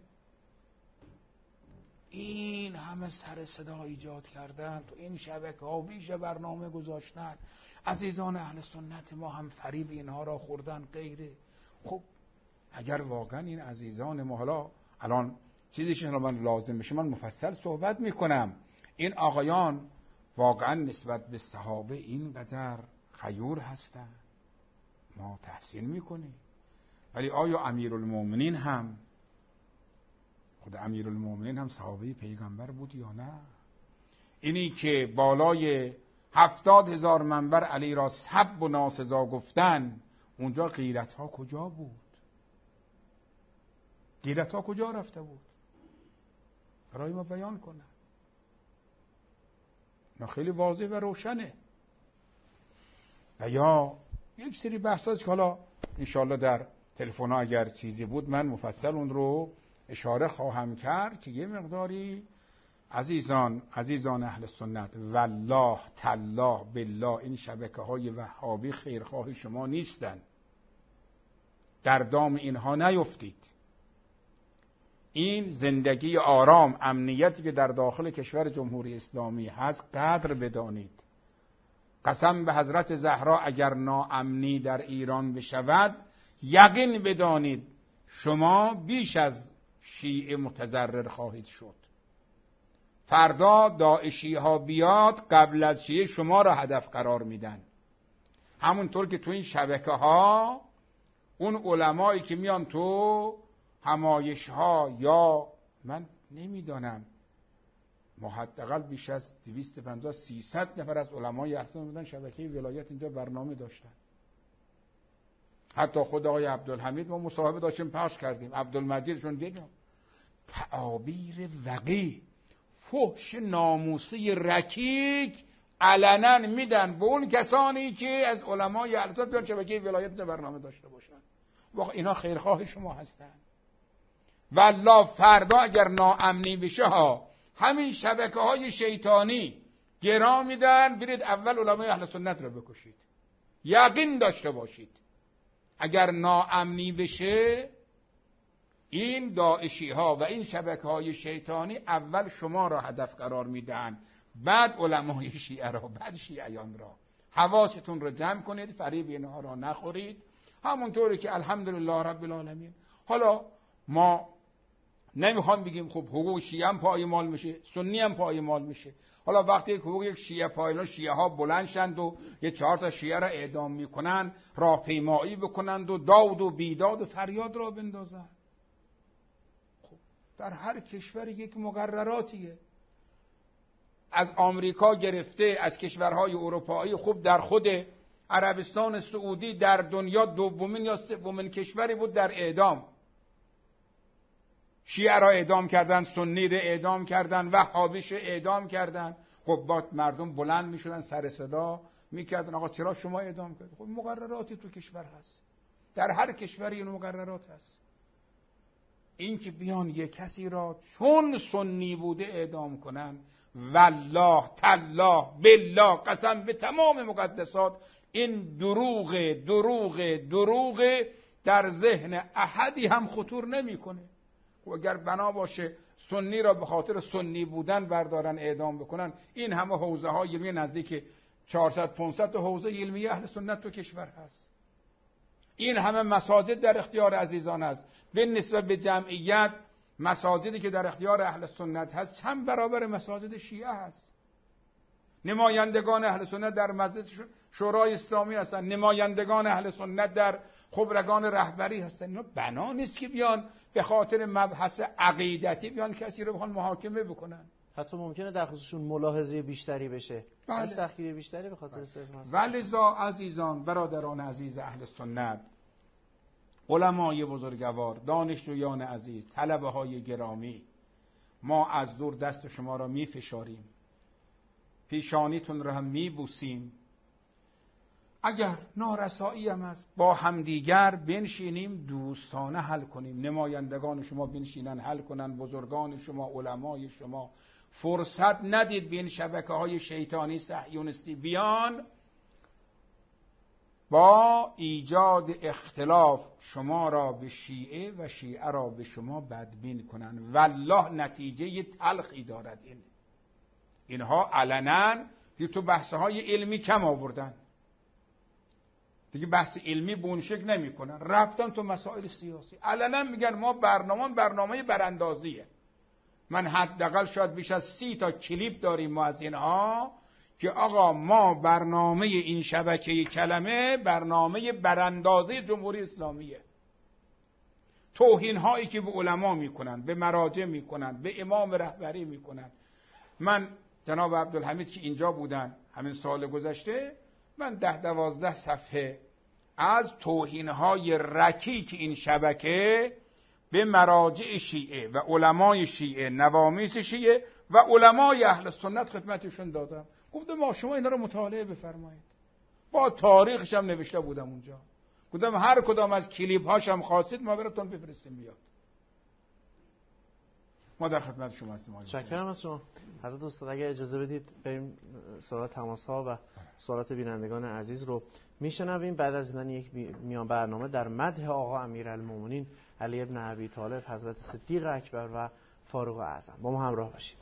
Speaker 3: این همه سر صدا ایجاد کردن، تو این شبکه ها ویژه برنامه گذاشتن، عزیزان اهل سنت ما هم فریب اینها را خوردن غیره. خب اگر واقعا این عزیزان ما، حالا الان چیزیش من لازم بشه من مفصل صحبت میکنم، این آقایان واقعا نسبت به صحابه اینقدر غیور هستن ما تحسین میکنیم. ولی آیا امیرالمومنین هم، خود امیرالمومنین هم صحابه پیغمبر بود یا نه؟ اینی که بالای 70,000 منبر علی را سب و ناسزا گفتن، اونجا غیرت ها کجا بود؟ غیرت ها کجا رفته بود؟ برای ما بیان کنن. نه خیلی واضح و روشنه. و یا یک سری بحثاست که حالا انشاءالله در تلفن ها اگر چیزی بود من مفصل اون رو اشاره خواهم کرد که یه مقداری عزیزان اهل سنت، والله تالله بالله این شبکه های وهابی خیرخواه شما نیستن، در دام اینها نیفتید. این زندگی آرام، امنیتی که در داخل کشور جمهوری اسلامی هست قدر بدانید. قسم به حضرت زهرا اگر ناامنی در ایران بشود یقین بدانید شما بیش از شیعه متضرر خواهید شد. فردا داعشی ها بیاد قبل از شیعه شما را هدف قرار میدن. همونطور که تو این شبکه ها اون علمایی که میان تو همایش ها، یا من نمیدانم حداقل بیش از 250-300 نفر از علمای احسان بودن شبکه ولایت اینجا برنامه داشتن. حتی خود آقای عبدالحمید ما مصاحبه داشتیم پخش کردیم، عبدالمجیدشون دیدم تعابیر وقیح، فحش ناموسی رکیک
Speaker 4: علنا میدن به اون کسانی که از علمای اهل سنت بیان شبکه ولایت برنامه داشته باشن. واقعا اینا خیرخواه شما هستن. والله فردا اگر ناامنی بشه ها، همین شبکه های شیطانی گرا میدن برید اول علمای اهل سنت رو بکشید. یقین داشته باشید اگر ناامنی بشه این داعشی ها و این شبکه های شیطانی اول شما را هدف قرار میدن، بعد علمای شیعه را، بعد شیعیان را. حواستون رو جمع کنید، فریب اینها را نخورید. همونطوری که الحمدلله رب العالمین. حالا ما نمیخوام بگیم خب حقوق شیعه هم پایمال میشه، سنی هم پایمال میشه. حالا وقتی حقوق یک شیعه پایمال، شیعه ها بلند شند و یه 4 تا شیعه را اعدام میکنن، راهپیمایی بکنند و داد و بیداد و فریاد را بندازن. خب در هر کشور یک مقرراتیه، از آمریکا گرفته، از کشورهای اروپایی. خوب در خود عربستان سعودی در دنیا دومین یا سومین کشوری بود در اعدام. شیعه را اعدام کردن، سنی را اعدام کردن، وهابیش را اعدام کردن. خب با مردم بلند میشدن، سر صدا میکردن آقا چرا شما اعدام کردید؟ خب مقرراتی تو کشور هست، در هر کشوری این مقررات هست. این که بیان یک کسی را چون سنی بوده اعدام کنن، والله تالله بالله قسم به تمام مقدسات، این دروغ در ذهن احدی هم خطور نمیکنه. و اگر بنا باشه سنی را به خاطر سنی بودن بردارن اعدام بکنن، این همه حوزه های علمی نزدیک 400-500 تا حوزه علمی اهل سنت تو کشور هست. این همه مساجد در اختیار عزیزان است. به نسبت به جمعیت مساجدی که در اختیار اهل سنت هست چند برابر مساجد شیعه هست. نمایندگان اهل سنت در مجلس شورای اسلامی هستن، نمایندگان اهل سنت در خبرگان رهبری هستن. اینا بنا نیست که بیان به خاطر مبحث عقیدتی بیان کسی رو بخوان محاکمه بکنن.
Speaker 2: حتی ممکنه در خصوصشون ملاحظه بیشتری بشه،
Speaker 4: بله.
Speaker 2: سختگیری بیشتری به خاطر صرف مسئله.
Speaker 4: ولذا عزیزان، برادران عزیز اهل سنت، علمای بزرگوار، دانشجویان عزیز، طلبه های گرامی، ما از دور دست شما را می فشاریم، پیشانیتون را هم می بوسیم. اگر نارسایی هم است با همدیگر بنشینیم دوستانه حل کنیم. نمایندگان شما بنشینن حل کنن، بزرگان شما، علمای شما. فرصت ندید به این شبکه های شیطانی صهیونیستی بیان با ایجاد اختلاف شما را به شیعه و شیعه را به شما بدبین کنن. والله نتیجه تلخی دارد. اینها علنا که تو بحث‌های علمی کم آوردن، دیگه بحث علمی به اون شکل نمی کنن، رفتن تو مسائل سیاسی. علنا میگن ما برنامه براندازیه. من حداقل شاید بیش از 30 تا کلیپ داریم ما از اینها که آقا ما برنامه این شبکه کلمه برنامه براندازی جمهوری اسلامیه. توهین هایی که به علما میکنن، به مراجع میکنن، به امام رهبری میکنن. من جناب عبدالحمید که اینجا بودن همین سال گذشته، من 10-12 صفحه از توهین‌های رکیک این شبکه به مراجع شیعه و علمای شیعه، نوامیس شیعه و علمای اهل سنت خدمتشون دادم. گفتم ما شما اینا رو مطالعه بفرمایید. با تاریخش هم نوشته بودم اونجا. گفتم هر کدام از کلیپ هاش هم خواستید ما براتون بفرستیم بیاد. ما در خدمت شما هستیم.
Speaker 2: متشکرم از شما. حضرت استاد اگه اجازه بدید بریم سوالات تماس ها و سوالات بینندگان عزیز رو میشنویم. بعد از دیدن یک میان برنامه در مدح آقا امیرالمومنین علی ابن ابی طالب، حضرت صدیق اکبر و فاروق اعظم با ما همراه باشید.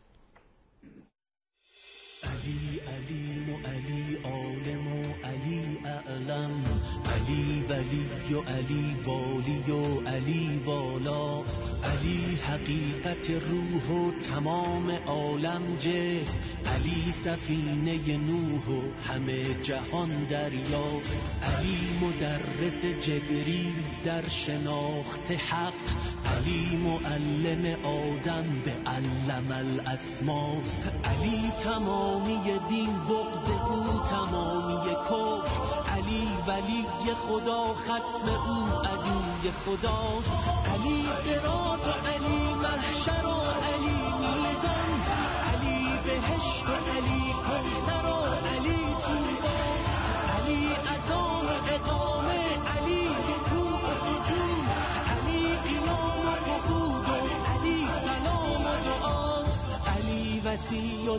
Speaker 5: علی علیم و علی عالم و علی اعلم، علی ولی و علی والی و علی والاست، علی حقیقت روح و تمام عالم جسم، علی سفینه نوح و همه جهان دریاست، علی مدرس جبریل در شناخت حق، علی معلم آدم به علم الاسماست، علی تمامی دین بغض او تمامی کفر، علی ولی خدا خصم او عدوی خداست، علی صراط و علی محشر و علی میزان، علی بهشت و علی کوثر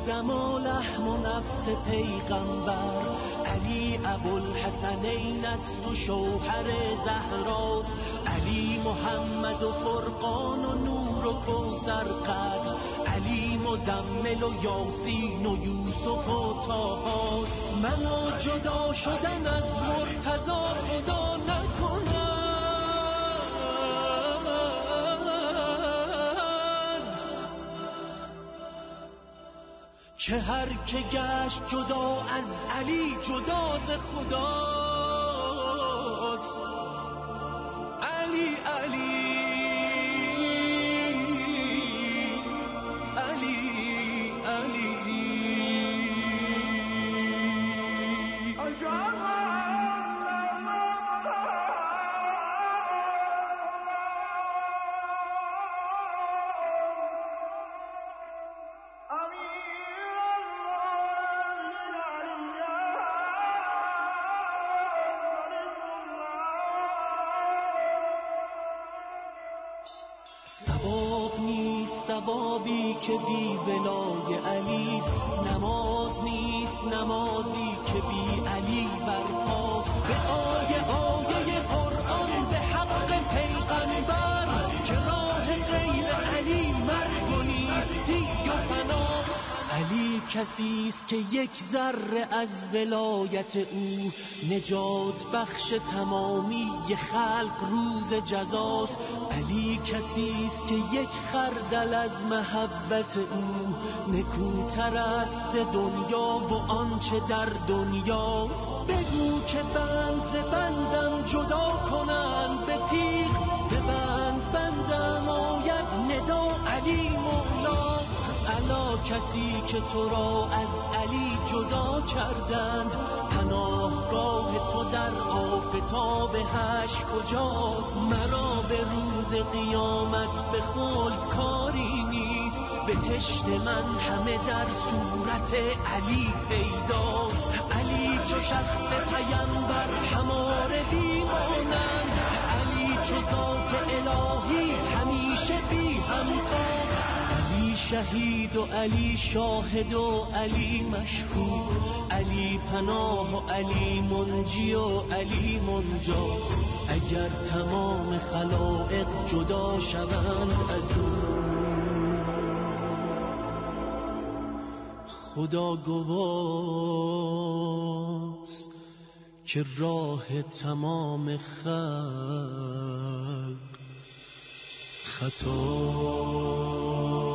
Speaker 5: دم و لحم و نفس پیغمبر. علی ابوالحسنین است و شوهر زهراست. علی محمد و فرقان و نور و کوثر قدر. علی مزمل و یاسین و یوسف و طاهاست. منو جدا شدن از مرتضی خدا نکنه، که هر که گشت جدا از علی جدا ز خداست. علی علی علی علی ثواب نیست ثوابی که بی ولای علیست. نماز نیست نمازی که بی علی برپاست. به آیه قرآن به حق پیغمبر، که راه غیر علی مرگ و نیستی و فناست. علی کسی است که یک ذره از ولایت او نجات بخش تمامی خلق روز جزاست. علی کسی است که یک خردل از محبت او نکوتر است ز دنیا و آنچه در دنیاست. بگو که بند ز بندم جدا کنند به تیغ، ز بند بندم آید ندا علی مولاست. الا کسی که تو را از علی جدا کردند، پناهگاه تو در آفتاب حشر کجاست؟ مرا به روز قیامت به خلد کاری نیست، بهشت من همه در صورت علی پیداست. علی چو شخص پیمبر هماره بیمانند، علی چو ذات الهی همیشه بی همتاست. علی شهید و علی شاهد و علی مشهود، علی پناه و علی منجی و علی منجاست. اگر تمام خلائق جدا شوند از او، خدا گواست که راه تمام خلق خطا.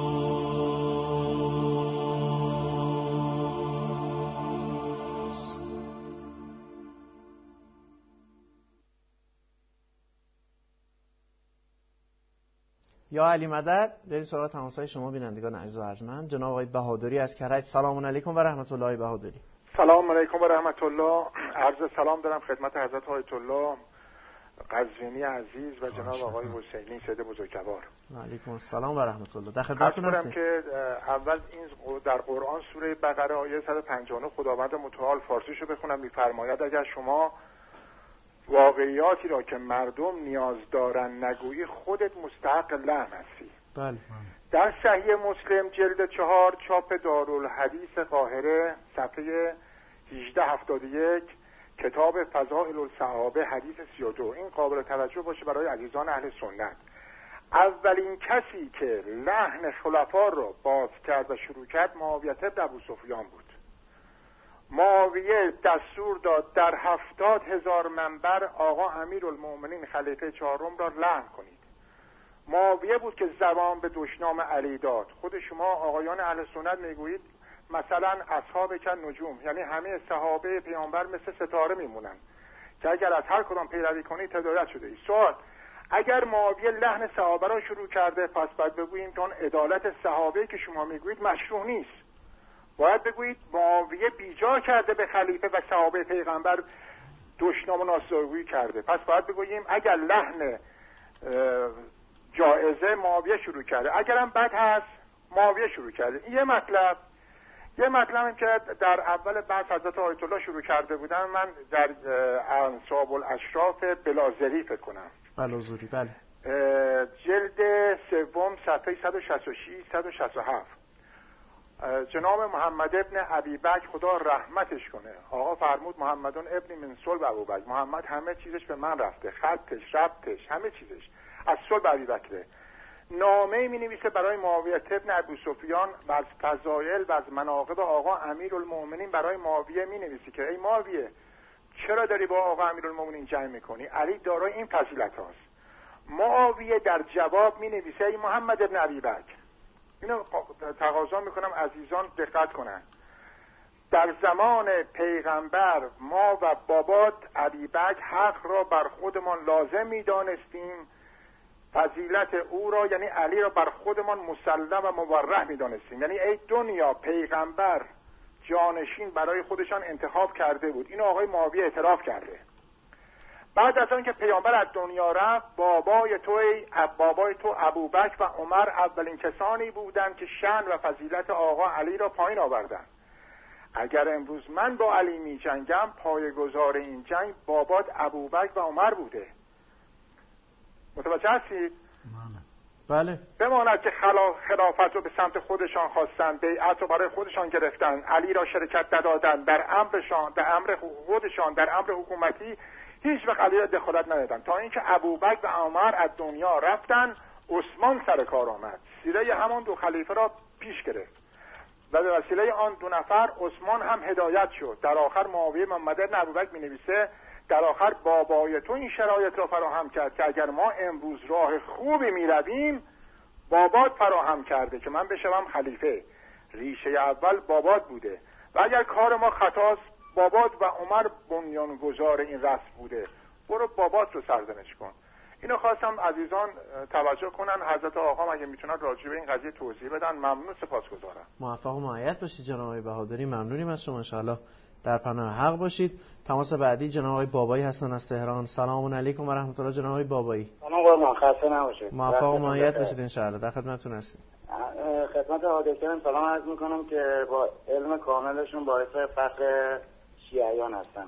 Speaker 2: یا علی مدد. بریم سراغ تماس‌های شما بینندگان عزیز و ارجمند. جناب آقای بهادری از کرج، سلام علیکم و رحمت الله. بهادری
Speaker 6: سلام علیکم و رحمت الله. عرض سلام دارم خدمت حضرت آیت الله قزوینی عزیز و جناب آقای حسینی سید بزرگوار.
Speaker 2: و علیکم السلام و رحمت الله. در خدمتتون هستیم.
Speaker 6: که اول این در قرآن سوره بقره آیه 159 خداوند متعال فارسیشو بخونم. میفرماید اگر شما واقعیاتی را که مردم نیاز دارن نگویی، خودت مستحق لعن هستی.
Speaker 2: بله.
Speaker 6: در صحیح مسلم جلد 4 چاپ دارالحدیث قاهره صفحه 1871 کتاب فضائل الصحابه حدیث 32، این قابل توجه باشه برای عزیزان اهل سنت. اولین کسی که لحن خلفا را باز کرد و شروع کرد معاویه بن ابو سفیان بود. معاویه دستور داد در 70,000 منبر آقا امیرالمؤمنین خلیفه چهارم را لعن کنید. معاویه بود که زبان به دشنام علی داد. خود شما آقایان اهل سنت میگویید مثلا اصحاب کن نجوم، یعنی همه صحابه پیامبر مثل ستاره میمونن که اگر از هر کدام پیروی کنید هدایت شده ای. سوال: اگر معاویه لحن صحابه را شروع کرده، پس باید بگوییم که اون عدالت صحابه که شما میگویید مشروع نیست. باید بگویید معاویه بیجا کرده به خلیفه و صحابه پیغمبر دشنام و ناسزاگویی کرده. پس باید بگوییم اگر لحن جائزه معاویه شروع کرده، اگرم بد هست معاویه شروع کرده. این یه مطلب که در اول بحث حضرت آیت الله شروع کرده بودن، من در انصاب الاشراف بلازری فکر کنم،
Speaker 2: بلازوری، بله،
Speaker 6: جلد 3 صفحه 166 167 جناب محمد ابن ابی بکر خدا رحمتش کنه، آقا فرمود محمدون ابن من صلب ابوبکر، محمد همه چیزش به من رفته، خطش، ربطش، همه چیزش از صلب ابی بکره. نامه می نویسه برای معاویه ابن ابو سفیان و از فضایل و از مناقب آقا امیرالمومنین برای معاویه می نویسه که ای معاویه چرا داری با آقا امیرالمومنین جنگ میکنی؟ علی دارای این فضیلت هاست. معاویه در جواب می نویسه ای محمد ابن ابی بکر، اینو تقاضا میکنم عزیزان دقت کنن، در زمان پیغمبر ما و بابات ابی بکر حق را بر خودمان لازم میدانستیم، فضیلت او را یعنی علی را بر خودمان مسلم و مبرح میدانستیم. یعنی ای دنیا پیغمبر جانشین برای خودشان انتخاب کرده بود. اینو آقای معاویه اعتراف کرده. بعد از آن که پیامبر از دنیا رفت، بابای تو ابوبکر و عمر اولین کسانی بودند که شأن و فضیلت آقا علی را پایین آوردند. اگر امروز من با علی می جنگم، پایه‌گذار این جنگ بابات ابوبکر و عمر بوده. متوجه هستید؟
Speaker 2: بله.
Speaker 6: بماند که خلافت رو به سمت خودشان خواستن، بیعت رو برای خودشان گرفتن، علی را شرکت ندادن در امرشان، در امر خودشان، در امر حکومتی هیچ وقت علی را دخالت ندادن، تا اینکه ابوبکر و عمر از دنیا رفتن، عثمان سر کار آمد، سیره همان دو خلیفه را پیش گرفت و به وسیله آن دو نفر عثمان هم هدایت شد. در آخر معاویه محمد بن ابوبکر می‌نویسه در آخر بابای تو این شرایط را فراهم کرد که اگر ما امروز راه خوبی می‌رویم، بابات فراهم کرده که من بشوم خلیفه. ریشه اول بابات بوده و اگر کار ما خطاست، بابات و عمر بنیانگذار این رسم بوده، برو بابات رو سرزنش کن. اینو خواستم عزیزان توجه کنن. حضرت آقا اگه میتونن راجع به این قضیه توضیح بدن ممنون، سپاسگزارم.
Speaker 2: موفق و معید باشید جناب آقای بهادری، ممنونیم از شما، ان شاءالله در پناه حق باشید. تماس بعدی جناب آقای بابایی هستن از تهران. سلام علیکم و رحمت الله جناب آقای بابایی.
Speaker 7: سلام قربان، خسته نباشید.
Speaker 2: موفق و معید باشید ان شاءالله، در خدمتتون هستیم.
Speaker 7: خدمت حاضرین سلام عرض میکنم که با علم کاملشون باعث فخر شیعیان هستن.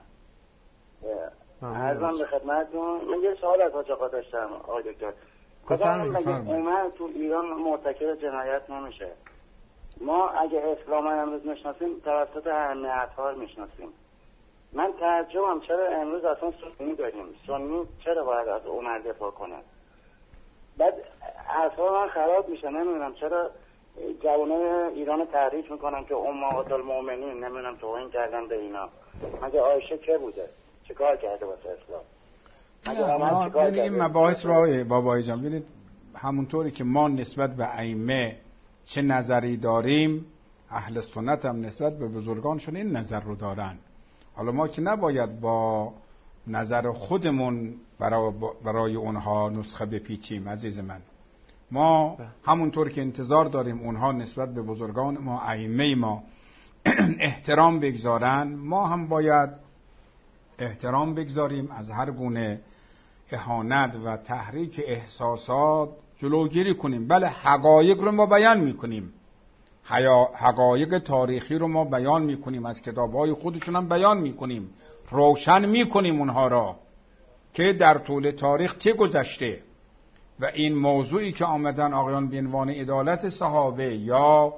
Speaker 7: عرضم به خدمتتون، من یه سوال از حاج آقا داشتم آقای دکتر.
Speaker 2: بفرمایید.
Speaker 7: عمر تو ایران مرتکب جنایت نمیشه. ما اگه اسلام امروز میشناسیم توسط ائمه اطهار میشناسیم. من تعجبم چرا امروز اصلا سنی داریم، سنی چرا باید از عمر دفاع کنه؟ بعد اصلا من خراب میشه، نمیدونم چرا جوانای ایران تحریک میکنن که امهات المؤمنین نمیدونم توهین کردن به اینا. مگه عایشه که بوده؟ چه کار کرده واسه اسلام؟
Speaker 3: این مباحث را بابایی جان ببینید، همونطوری که ما نسبت به ائمه چه نظری داریم، اهل سنت هم نسبت به بزرگانشون این نظر رو دارن. حالا ما که نباید با نظر خودمون برای اونها نسخه بپیچیم عزیز من. ما همونطور که انتظار داریم اونها نسبت به بزرگان ما، ائمه ما احترام بگذارن، ما هم باید احترام بگذاریم، از هر گونه اهانت و تحریک احساسات جلوگیری کنیم. بله، حقایق رو ما بیان میکنیم، حقایق تاریخی رو ما بیان میکنیم، از کتابهای خودشون هم بیان میکنیم، روشن میکنیم اونها را که در طول تاریخ چه گذشته. و این موضوعی که آمدن آقایان به عنوان عدالت صحابه یا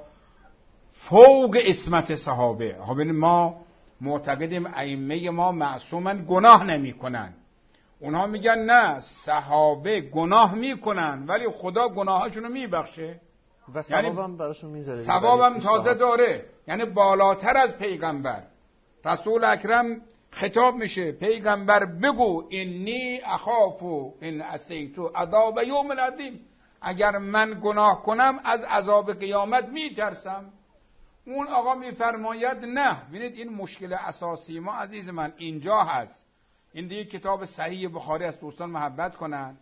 Speaker 3: فوق عصمت صحابه، ما معتقدیم ائمه ما معصومن، گناه نمی کنن. اونها میگن نه، صحابه گناه میکنن ولی خدا گناهاشونو میبخشه
Speaker 2: و ثوابم براشون میذاره،
Speaker 3: ثوابم تازه داره، یعنی بالاتر از پیغمبر. رسول اکرم خطاب میشه، پیغمبر بگو انی اخافو ان عصیتو عذاب یوم عظیم، اگر من گناه کنم از عذاب قیامت میترسم. اون آقا میفرماید نه. ببینید این مشکل اساسی ما عزیز من اینجا هست. این دیگه کتاب صحیح بخاری از دوستان محبت کنن،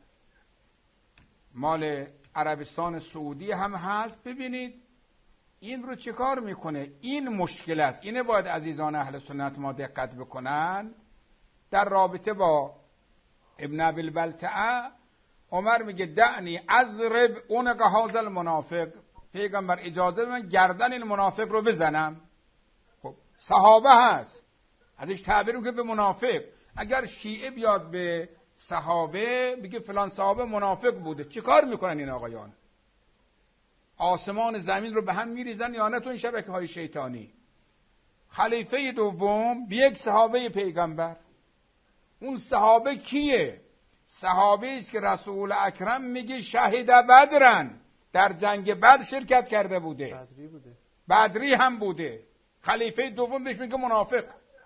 Speaker 3: مال عربستان سعودی هم هست. ببینید این رو چه کار میکنه، این مشکل است. اینه باید عزیزان اهل سنت ما دقت بکنن. در رابطه با ابن ابی البلتعه عمر میگه دعنی اضرب عنق هذا المنافق، پیغمبر اجازه من گردن این منافق رو بزنم. خب صحابه هست، ازش تعبیر میکنه به منافق. اگر شیعه بیاد به صحابه بگه فلان صحابه منافق بوده، چه کار میکنن این آقایان؟
Speaker 4: آسمان زمین رو به هم میریزن یا نه تو این شبکه های شیطانی. خلیفه دوم به یک صحابه پیغمبر. اون صحابه کیه؟ صحابه است که رسول اکرم میگه شهید بدرن، در جنگ بدر شرکت کرده بوده، بدری هم بوده. خلیفه دوم بهش میگه منافق.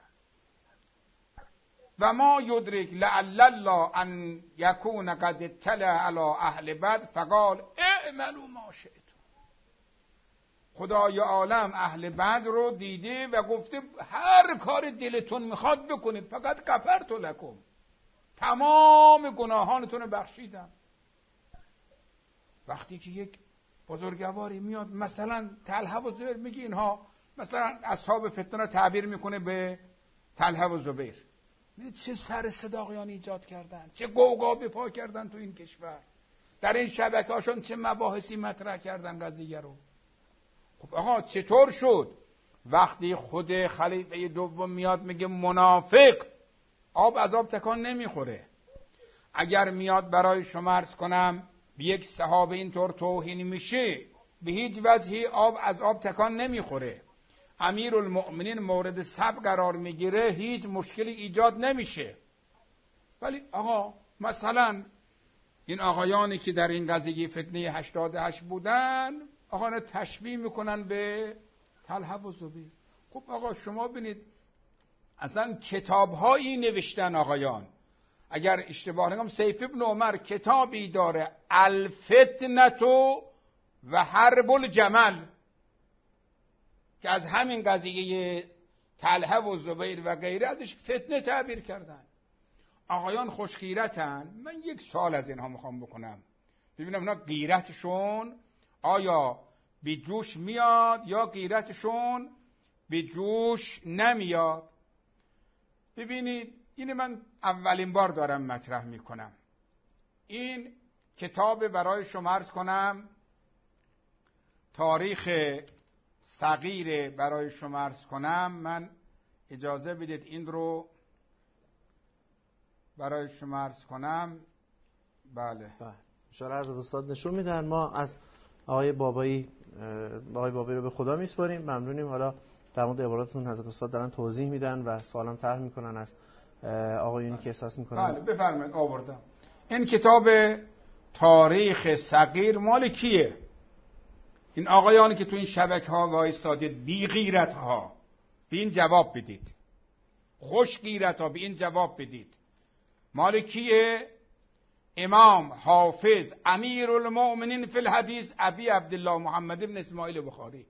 Speaker 4: و ما یدرک لعل الله ان یکون قد اطلع علی اهل بدر فقال اعملوا ما شئتم. خدای عالم اهل بدر رو دیده و گفته هر کار دلتون میخواد بکنید، فقط غفرت لکم، تمام گناهانتون رو بخشیدم. وقتی که یک بزرگواری میاد مثلا طلحه و زبیر، میگه اینها مثلا اصحاب فتنه رو تعبیر میکنه به طلحه و زبیر، چه سر صداقیان ایجاد کردن، چه گوگا به پا کردن تو این کشور، در این شبکه هاشون چه مباحثی مطرح کردن قضیه رو. خب آقا چطور شد وقتی خود خلیفه دوم میاد میگه منافق، آب از آب تکان نمیخوره؟ اگر میاد برای شما عرض کنم به یک صحابه اینطور توهین میشه، به هیچ وجهی آب از آب تکان نمیخوره. امیرالمؤمنین مورد سب قرار میگیره، هیچ مشکلی ایجاد نمیشه. ولی آقا مثلا این آقایانی که در این قضیه فتنه 88 بودن، آقایان تشبیه میکنن به طلحه و زبیر. خب آقا شما ببینید اصلا کتاب‌هایی نوشتن آقایان، اگر اشتباه نکنم سیف ابن عمر کتابی داره الفتنه و حرب الجمل که از همین قضیه طلحه و زبیر و غیره ازش فتنه تعبیر کردن. آقایان خوش غیرتن. من یک سوال از اینها میخوام بکنم، ببینم اینا غیرتشون آیا به جوش میاد یا غیرتشون به جوش نمیاد. ببینید این من اولین بار دارم مطرح میکنم. این کتاب برای شما عرض کنم تاریخ صغیر برای شما عرض کنم. من اجازه بدید این رو برای شما عرض کنم. بله
Speaker 2: اشاره از دوستان نشون میدن. ما از آقای بابایی رو به خدا میسپاریم، ممنونیم. حالا در مورد عباراتتون حضرت استاد دارن توضیح میدن و سوالم طرح میکنن از آقایونی که احساس میکنن.
Speaker 4: بله بفرمایید. آوردم این کتاب تاریخ صغیر مال کیه؟ این آقایانی که تو این شبکه ها وایسادید بی غیرت ها، به این جواب بدید. خوش غیرت ها، به این جواب بدید. مال کیه؟ امام حافظ امیرالمؤمنین فی الحدیث ابی عبدالله محمد بن اسماعیل بخاری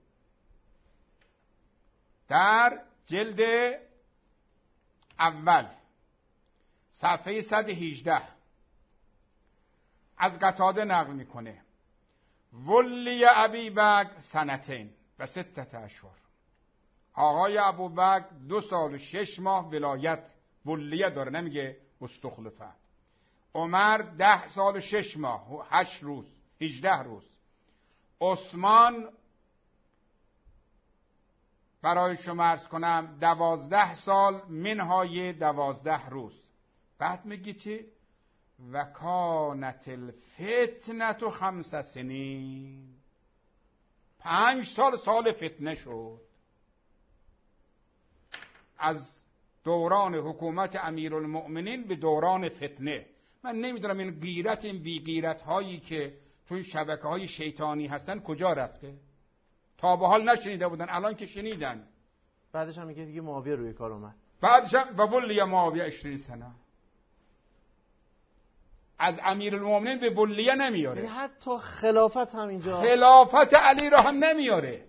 Speaker 4: در جلد اول صفحه 118 از قتاده نقل میکنه: ولی ابی بکر سنتین و 6 اشهر. آقای ابوبکر 2 سال و 6 ماه ولایت ولیه داره، نمیگه استخلفه. عمر 10 سال و 6 ماه و 8 روز 18 روز. عثمان برای شما عرض کنم 12 سال منهای 12 روز. بعد میگی چی؟ و کانت الفتنه 5 سنین. 5 سال فتنه شد. از دوران حکومت امیرالمؤمنین به دوران فتنه. من نمیدونم این غیرت، این بی غیرت هایی که تو این شبکه های شیطانی هستن کجا رفته؟ تا به حال نشنیده بودن، الان که شنیدن.
Speaker 2: بعدش هم میگه دیگه معاویه روی کار اومد.
Speaker 4: بعدش هم و ولی معاویه 20 سنه. از امیرالمؤمنین به ولیه نمیاره.
Speaker 2: یعنی حتی خلافت هم اینجا،
Speaker 4: خلافت علی را هم نمیاره.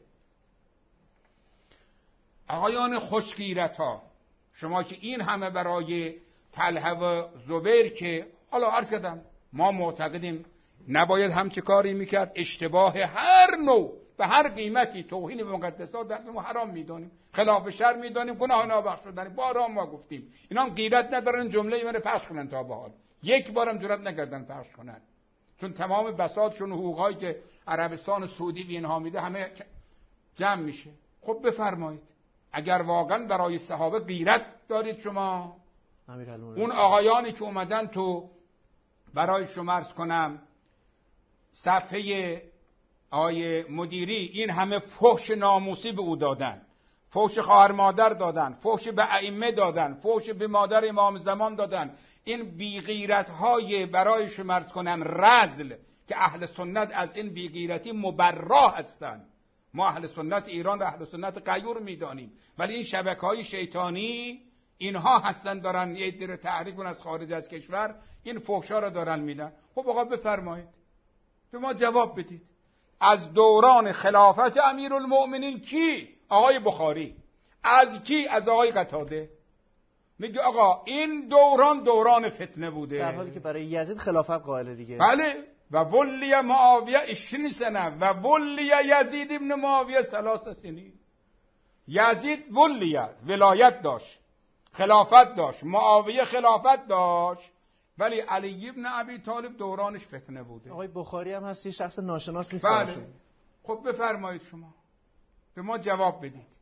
Speaker 4: آقایان خوش غیرت ها، شما که این همه برای طلحه و زبیر که حالا عرض کردم ما معتقدیم نباید همچه کاری میکرد، اشتباه هر نوع به هر قیمتی، توهین به مقدسات در ما حرام میدانیم، خلاف شر میدانیم، گناه نابخش شدن. بارها ما گفتیم اینا هم غیرت ندارن جمله منو پخش کنن، تا به حال یک بارم جرئت نکردن پخش کنن، چون تمام بساطشون حقوقایی که عربستان سعودی به اینها میده همه جمع میشه. خب بفرمایید اگر واقعا برای صحابه غیرت دارید شما، اون آقایانی که اومدن تو برای شما عرض کنم صفحه آقای مدیری این همه فحش ناموسی به او دادن، فحش خواهر مادر دادن، فحش به ائمه دادن، فحش به مادر امام زمان دادن، این بیغیرت‌های برای شما عرض کنم رذل که اهل سنت از این بیغیرتی مبرا هستند. ما اهل سنت ایران و اهل سنت غیور میدانیم، ولی این شبکه‌های شیطانی اینها هستن دارن یه عده رو تحریک کنن از خارج از کشور این فحشا رو دارن میدن. خب آقا بفرمایید به ما جواب بدید. از دوران خلافت امیرالمؤمنین کی؟ آقای بخاری. از کی؟ از آقای قتاده. میگه آقا این دوران فتنه بوده،
Speaker 2: در حالی که برای یزید خلافت قائل دیگه.
Speaker 4: بله. و ولی معاویه 20 سنه و ولی یزید ابن معاویه 3 سنین. یزید ولایت داشت، خلافت داشت، معاویه خلافت داشت، ولی علی ابن ابی طالب دورانش فتنه بوده.
Speaker 2: آقای بخاری هم هستی، شخص ناشناس نیست.
Speaker 4: بله. خب بفرمایید شما به ما جواب بدید.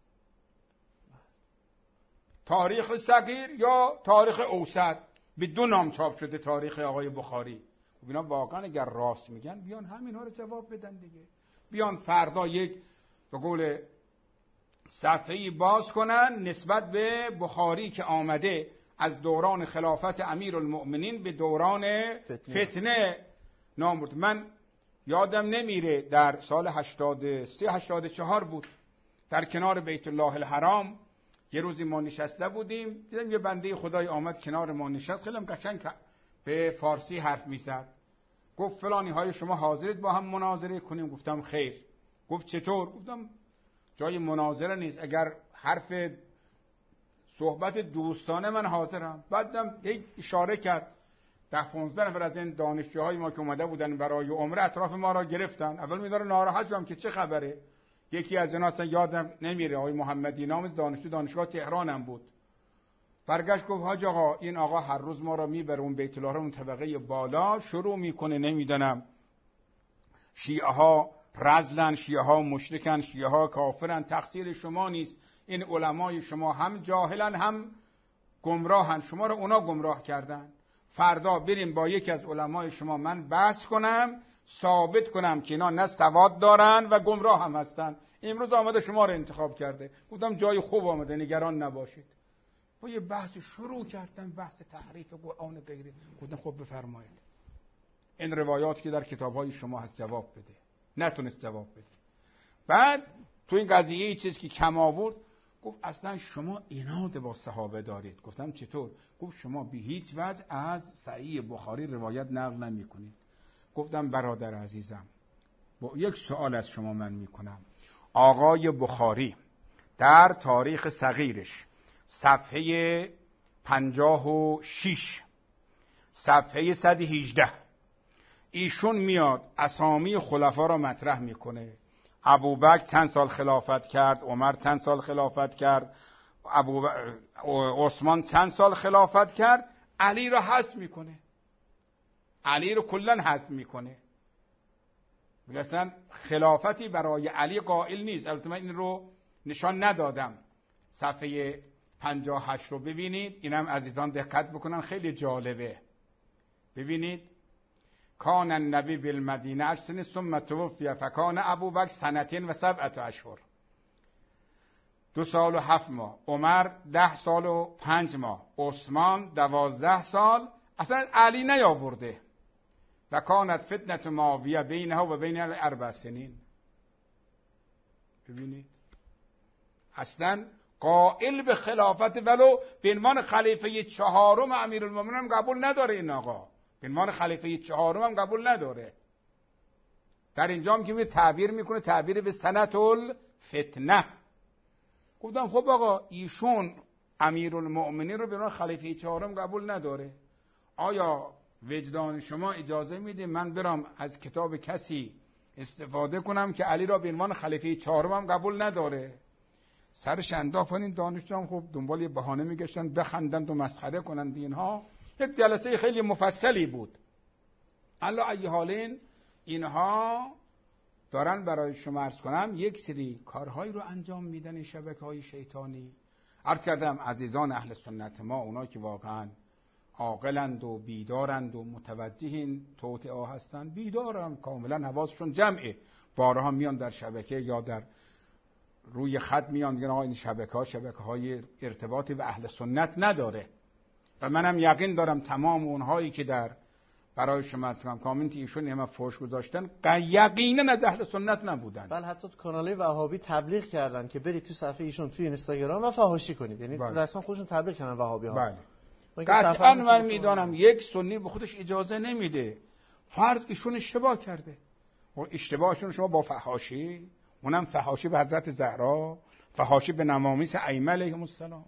Speaker 4: تاریخ صغیر یا تاریخ اوسط؟ به 2 نام چاپ شده تاریخ آقای بخاری. خب اینا واقعا اگر راست میگن بیان همینها رو جواب بدن دیگه. بیان فردا یک به قول صفحه‌ای باز کنن نسبت به بخاری که آمده از دوران خلافت امیرالمؤمنین به دوران فتنه نام برد. من یادم نمیره در سال 83-84 بود، در کنار بیت الله الحرام یه روزی ما نشسته بودیم، دیدم یه بنده خدای آمد کنار ما نشست، خیلی قشنگ به فارسی حرف میزد. گفت فلانی های شما حاضرید با هم مناظره کنیم؟ گفتم خیر. گفت چطور؟ گفتم جای مناظره نیست، اگر حرف صحبت دوستانه من حاضرم. بعدم یک اشاره کرد 10-15 نفر از این دانشجوهای ما که اومده بودن برای عمره اطراف ما را گرفتن. اول می‌داره ناراحت شدم که چه خبره. یکی از اینا اصلا یادم نمیره، آقای محمدی نام دانشگاه تهران هم بود. برگشت گفت حاج آقا این آقا هر روز ما را میبره اون بیت الله اون طبقه بالا، شروع میکنه نمیدونم شیعه ها رذلن، شیعه ها مشرکن، شیعه ها کافرن، تقصیر شما نیست، این علمای شما هم جاهلن هم گمراهن، شما رو اونا گمراه کردن. فردا بریم با یکی از علمای شما من بحث کنم، ثابت کنم که اینا نه سواد دارن و گمراه هم هستن. امروز آمده شما رو انتخاب کرده. گفتم جای خوب آمده، نگران نباشید. با یه بحث شروع کردم، بحث تحریف قرآن غیره. گفتم خب بفرمایید این روایات که در کتاب‌های شما هست جواب بده. نتونست جواب بده. بعد تو این قضیه چیزی که کم آورد گفت اصلا شما عناد با صحابه دارید. گفتم چطور؟ گفت شما به هیچ وجه از صحیح بخاری روایت نقل نمی‌کنید. گفتم برادر عزیزم با یک سوال از شما من میکنم. آقای بخاری در تاریخ صغیرش صفحه 56 صفحه 118 ایشون میاد اسامی خلفا را مطرح میکنه. ابوبکر چند سال خلافت کرد، عمر چند سال خلافت کرد، عثمان چند سال خلافت کرد، علی را حذف میکنه. علی رو کلن حذف میکنه. مثلا خلافتی برای علی قائل نیست. البته من این رو نشان ندادم. صفحه 58 رو ببینید، اینم عزیزان دقت بکنن خیلی جالبه. ببینید کان النبی بالمدینه 8 سنین ثم توفی فکان ابوبکر 2 و 7 اشهر. 2 سال و 7 ماه. عمر 10 سال و 5 ماه. عثمان 12 سال. اصلا علی نیاورده. و کانت فتنه معاویه بینها و بین 4 سنین. ببینید اصلا قائل به خلافت ولو به عنوان خلیفه 4 امیرالمومنین هم قبول نداره. این آقا به عنوان خلیفه 4 هم قبول نداره. در اینجا هم که تعبیر میکنه تعبیر به سنت الفتنه. گفتم خب آقا ایشون امیرالمومنین رو به عنوان خلیفه 4 هم قبول نداره. آیا وجدان شما اجازه میده من برام از کتاب کسی استفاده کنم که علی را به عنوان خلیفه 4 هم قبول نداره؟ سرش انداختن این دانشجویان. خب دنبال یه بهانه میگشتن بخندند و مسخره کنند. اینها یک جلسه خیلی مفصلی بود. الا ای حالین اینها دارن برای شما عرض کنم یک سری کارهایی رو انجام میدن این شبکه‌های شیطانی. عرض کردم عزیزان اهل سنت ما اونا که واقعا عاقلند و بیدارند و متوجه این توطئه هستند، بیدارند کاملا، حواسشون جمعه،
Speaker 3: بارها میان در شبکه یا در روی خط میان میگن آقا این شبکه‌های ارتباطی به اهل سنت نداره. و منم یقین دارم تمام اونهایی که در برای شما ارسام کامنت ایشون همه فوش گذاشتن یقینا از اهل سنت نبودن.
Speaker 2: بله حتی تو کانال وهابی تبلیغ کردن که برید تو صفحه ایشون توی اینستاگرام و فحاشی کنید، یعنی رسما خودشون تبلیغ کردن وهابی ها.
Speaker 3: بله قطعا من میدانم یک سنی به خودش اجازه نمیده. فرض ایشون اشتباه کرده و اشتباهشون شما با فحاشی، اونم فحاشی به حضرت زهرا، فحاشی به نمامیس ائمه علیهم السلام،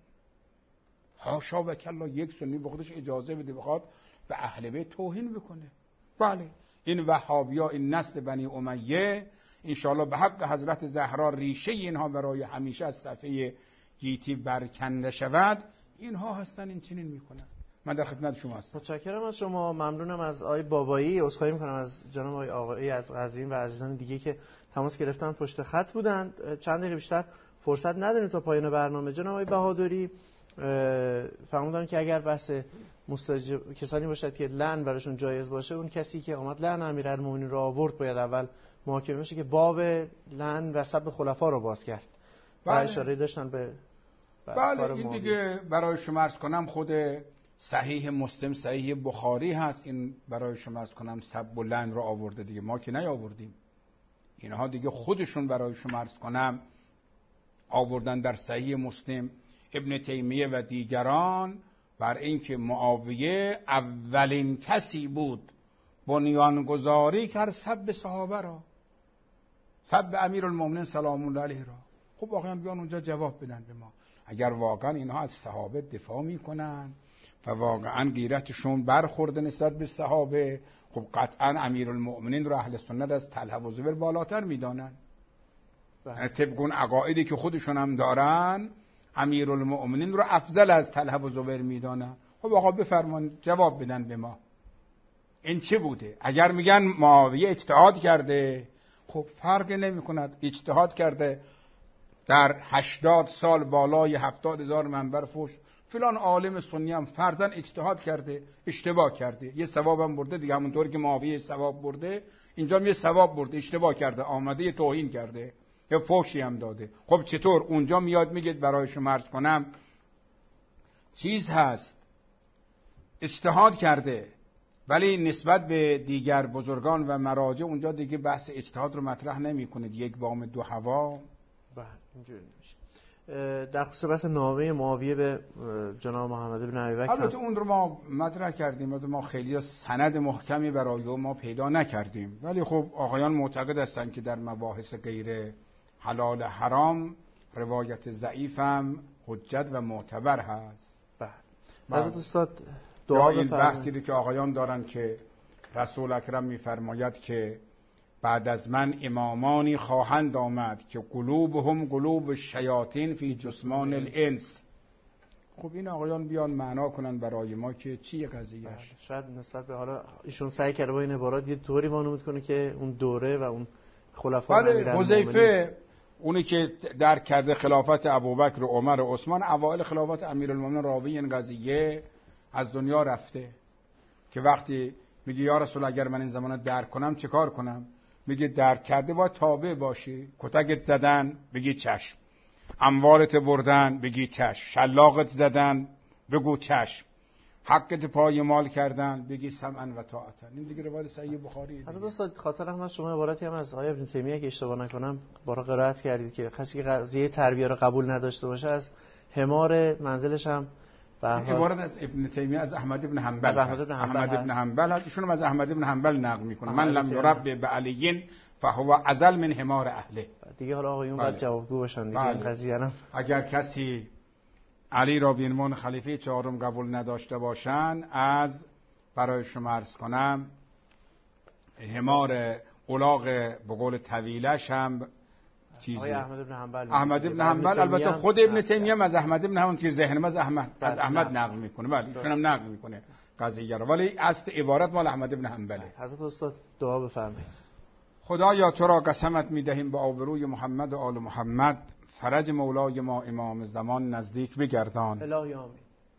Speaker 3: حاشا و کلا یک سنی به خودش اجازه بده بخواد به اهل بیت توهین بکنه. بله این وهابیا، این نسل بنی امیه انشاءالله به حق حضرت زهرا ریشه اینها برای همیشه از صفحه گیتی برکنده شود. اینها هستن این چنین میکنن. من در خدمت شما هستم.
Speaker 2: متشکرم از شما. ممنونم از آقای بابایی. عذرخواهی میکنم از جناب آقای آقایی از قزوین و عزیزان دیگه که تماس گرفتن پشت خط بودن. چند دقیقه بیشتر فرصت نداریم تا پایان برنامه. جناب آقای بهادری فرمودن که اگر بحث کسانی باشد که لعن براشون جایز باشه، اون کسی که آمد لعن امیرالمومنین رو آورد باید اول محاکمه بشه که باب لعن و سب خلفا رو باز کرد.
Speaker 3: بله.
Speaker 2: اشاره داشتن به
Speaker 3: بله این دیگه برای شما عرض کنم خود صحیح مسلم، صحیح بخاری هست، این برای شما عرض کنم سب و لعن رو آورده دیگه، ما که نیاوردیم. اینها دیگه خودشون برای شما عرض کنم آوردن در صحیح مسلم. ابن تیمیه و دیگران بر اینکه معاویه اولین کسی بود بنیانگذاری کرد سب صحابه را، سب امیرالمومنین سلام الله علیه را. خب واقعا بیان اونجا جواب بدن به ما. اگر واقعا اینها از صحابه دفاع میکنن و واقعا غیرتشون برخورده نسبت به صحابه، خب قطعا امیرالمومنین رو اهل سنت از طلحه و زبیر بالاتر میدانن. طبق اون عقایدی که خودشون هم دارن امیرالمومنین رو افضل از طلحه و زبیر میدانن. خب آقا بفرمان جواب بدن به ما این چه بوده. اگر میگن معاویه اجتهاد کرده، خب فرق نمی کند. اجتهاد کرده در 80 سال بالای 70,000 منبر فوش فلان عالم سنی هم فرضاً اجتهاد کرده، اشتباه کرده، یه ثواب هم برده دیگه، همونطور که معاویه ثواب برده اینجا یه ثواب برده، اشتباه کرده، آمده یه توهین کرده یا فوشی هم داده. خب چطور اونجا میاد میگه برای شما عرض کنم چیز هست اجتهاد کرده، ولی نسبت به دیگر بزرگان و مراجع اونجا دیگه بحث اجتهاد رو مطرح نمی‌کنه. یک بام دو هوا.
Speaker 2: بله اینجوری میشه. در خصوص بحث نامه معاویه به جناب محمد بن ابی بکر،
Speaker 3: البته اون رو ما مطرح کردیم، البته ما خیلی سند محکمی برای ما پیدا نکردیم، ولی خب آقایان معتقد هستند که در مباحث غیر حلال حرام روایت ضعیفم حجت و معتبر هست.
Speaker 2: بله. حضرت استاد دعا
Speaker 3: این بحثی که آقایان دارن که رسول اکرم میفرماید که بعد از من امامانی خواهند آمد که قلوبهم قلوب الشیاطین فی جسمان الانس. خب این آقایان بیان معنا کنن برای ما که چیه قضیهش.
Speaker 2: شاید نسبت به حالا ایشون سعی کرده با این عبارات یه طوری وانمود کنه که اون دوره و اون خلفا
Speaker 3: حذیفه اونی که درک کرده خلافت ابوبکر و عمر و عثمان، اوایل خلافت امیرالمومنین راوی این قضیه از دنیا رفته که وقتی میگه یا رسول اگر من این زمانه درک کنم چه کار کنم؟ میگه درک کرده باید تابع باشی. کتکت زدن بگی چشم، اموالت بردن بگی چشم، شلاقت زدن بگو چشم، حقت پایمال کردن بگی سمعا و طاعتا. این دیگه روایت صحیح بخاری.
Speaker 2: حضرت استاد خاطر هم از شما عبارتی هم از آیه ابن تیمیه که اشتباه نکنم بارها قرائت کردید که کسی که قضیه تربیه رو قبول نداشته باشه از حمار منزلش هم
Speaker 3: عبارت از ابن تیمیه از احمد ابن حنبل.
Speaker 2: از احمد ابن حنبل
Speaker 3: هست. ایشون از احمد ابن حنبل نقل میکنه. من لم یرب بعلی فهو ازل من حمار اهله.
Speaker 2: دیگه حالا آقایون باید جوابگو باشن دیگه این قضیه نه.
Speaker 3: اگر کسی علی را به عنوان خلیفه چهارم قبول نداشته باشن، از برای شما عرض کنم حمار الاغ به قول طویلش هم چیزی. احمد ابن حنبل البته خود ابن تیمیه از احمد ابن حنبل که ذهن از احمد نقل میکنه، ولی ایشون هم نقل میکنه قضیه رو، ولی اصل عبارت مال احمد ابن حنبله.
Speaker 2: حضرت استاد دعا بفرمایید.
Speaker 3: خدایا تو را قسمت میدهیم با آبروی محمد و آل محمد، فرج مولای ما امام زمان نزدیک بگردان.
Speaker 2: الهی آمین.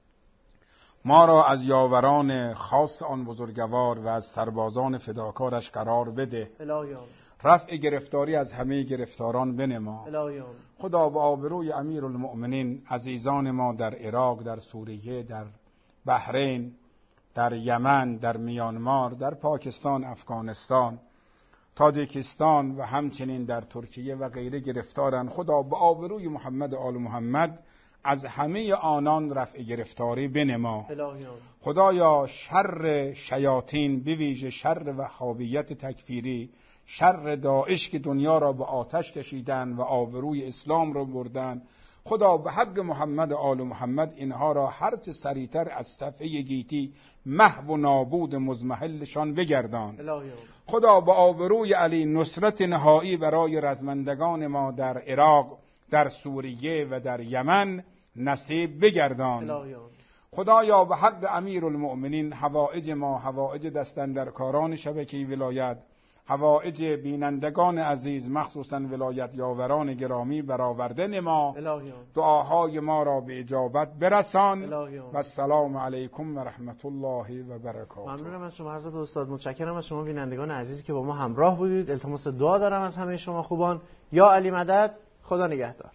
Speaker 3: ما را از یاوران خاص آن بزرگوار و از سربازان فداکارش قرار بده.
Speaker 2: الهی آمین.
Speaker 3: رفع گرفتاری از همه گرفتاران بنما. خدا به آبروی امیرالمؤمنین عزیزان ما در عراق، در سوریه، در بحرین، در یمن، در میانمار، در پاکستان، افغانستان، تاجیکستان و همچنین در ترکیه و غیره گرفتارن. خدا به آبروی محمد و آل محمد از همه آنان رفع گرفتاری بنما. خدایا شر شیاطین، به ویژه شر وهابیت تکفیری، شر داعش که دنیا را به آتش کشیدن و آبروی اسلام را بردن، خدا به حق محمد و آل محمد اینها را هرچه سریعتر از صفحه گیتی محو و نابود مضمحلشان بگردان. خدا به آبروی علی نصرت نهایی برای رزمندگان ما در عراق، در سوریه و در یمن نصیب بگردان. خدایا به حق امیرالمؤمنین حوائج ما، حوائج دستاندرکاران شبکه ولایت، حوائج بینندگان عزیز مخصوصا ولایت یاوران گرامی برآورده نما. دعاهای ما را به اجابت برسان. و السلام علیکم و رحمت الله و برکاته.
Speaker 2: ممنونم از شما حضرت استاد، متشکرم از شما بینندگان عزیزی که با ما همراه بودید. التماس دعا دارم از همه شما خوبان. یا علی مدد، خدا نگهدار.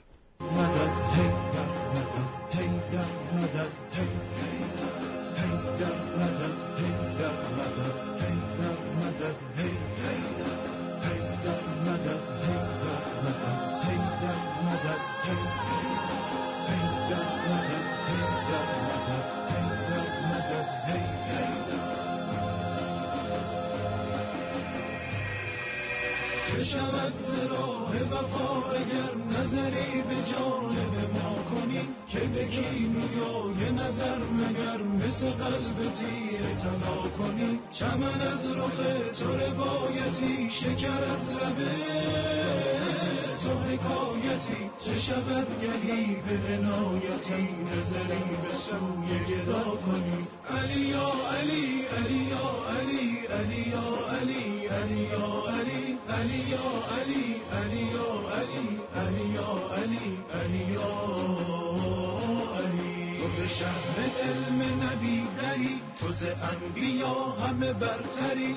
Speaker 1: شود ز راه وفا اگر نظری به جانب ما کنی، که به کیمیای نظر مگر مثل قلب تیر طلا کنی. چمن از رخ تو روایتی، شکر از لب تو حکایتی. چه شود گهی به عنایتی، نظری به سوی گدا کنی. علی یا علی، علی یا علی، علی یا علی، علی یا علی، علی یا علی، علی یا علی، علی یا علی، علی یا علی. تو به شهر علم نبی دری، تو ز انبیا همه برتری.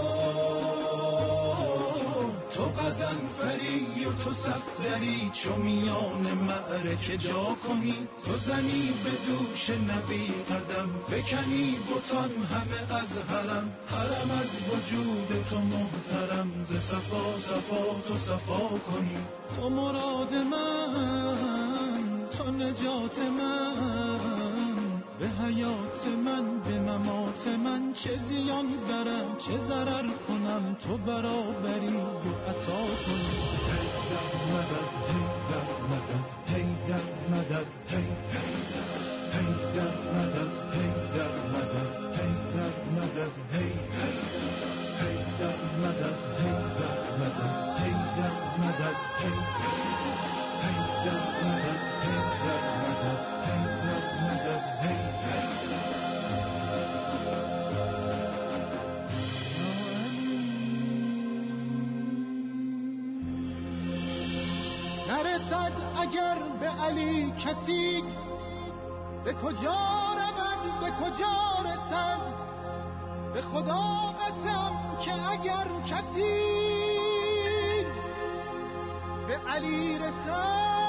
Speaker 1: تو قزنفری و تو صفدری، چو میان معرکه جا کنی. تو زنی به دوش نبی قدم، فکنی بتان همه از حرم. حرم از وجود تو محترم، ز صفا صفا تو صفا کنی. تو مراد من، تو نجات من، به حیات من، به ممات من. چه زیان برم، چه ضرر کنم، تو برابری و عطا کنی. هیدر مدد، هیدر مدد، هیدر مدد، هیدر مدد، هیدر مدد، هیدر مدد، هیدر مدد، هیدر مدد، هیدر مدد، هیدر مدد، هیدر مدد، هیدر مدد، هیدر. نرسد اگر به علی کسی، به کجا رود، به کجا رسد؟ به خدا قسم که اگر کسی به علی رسد،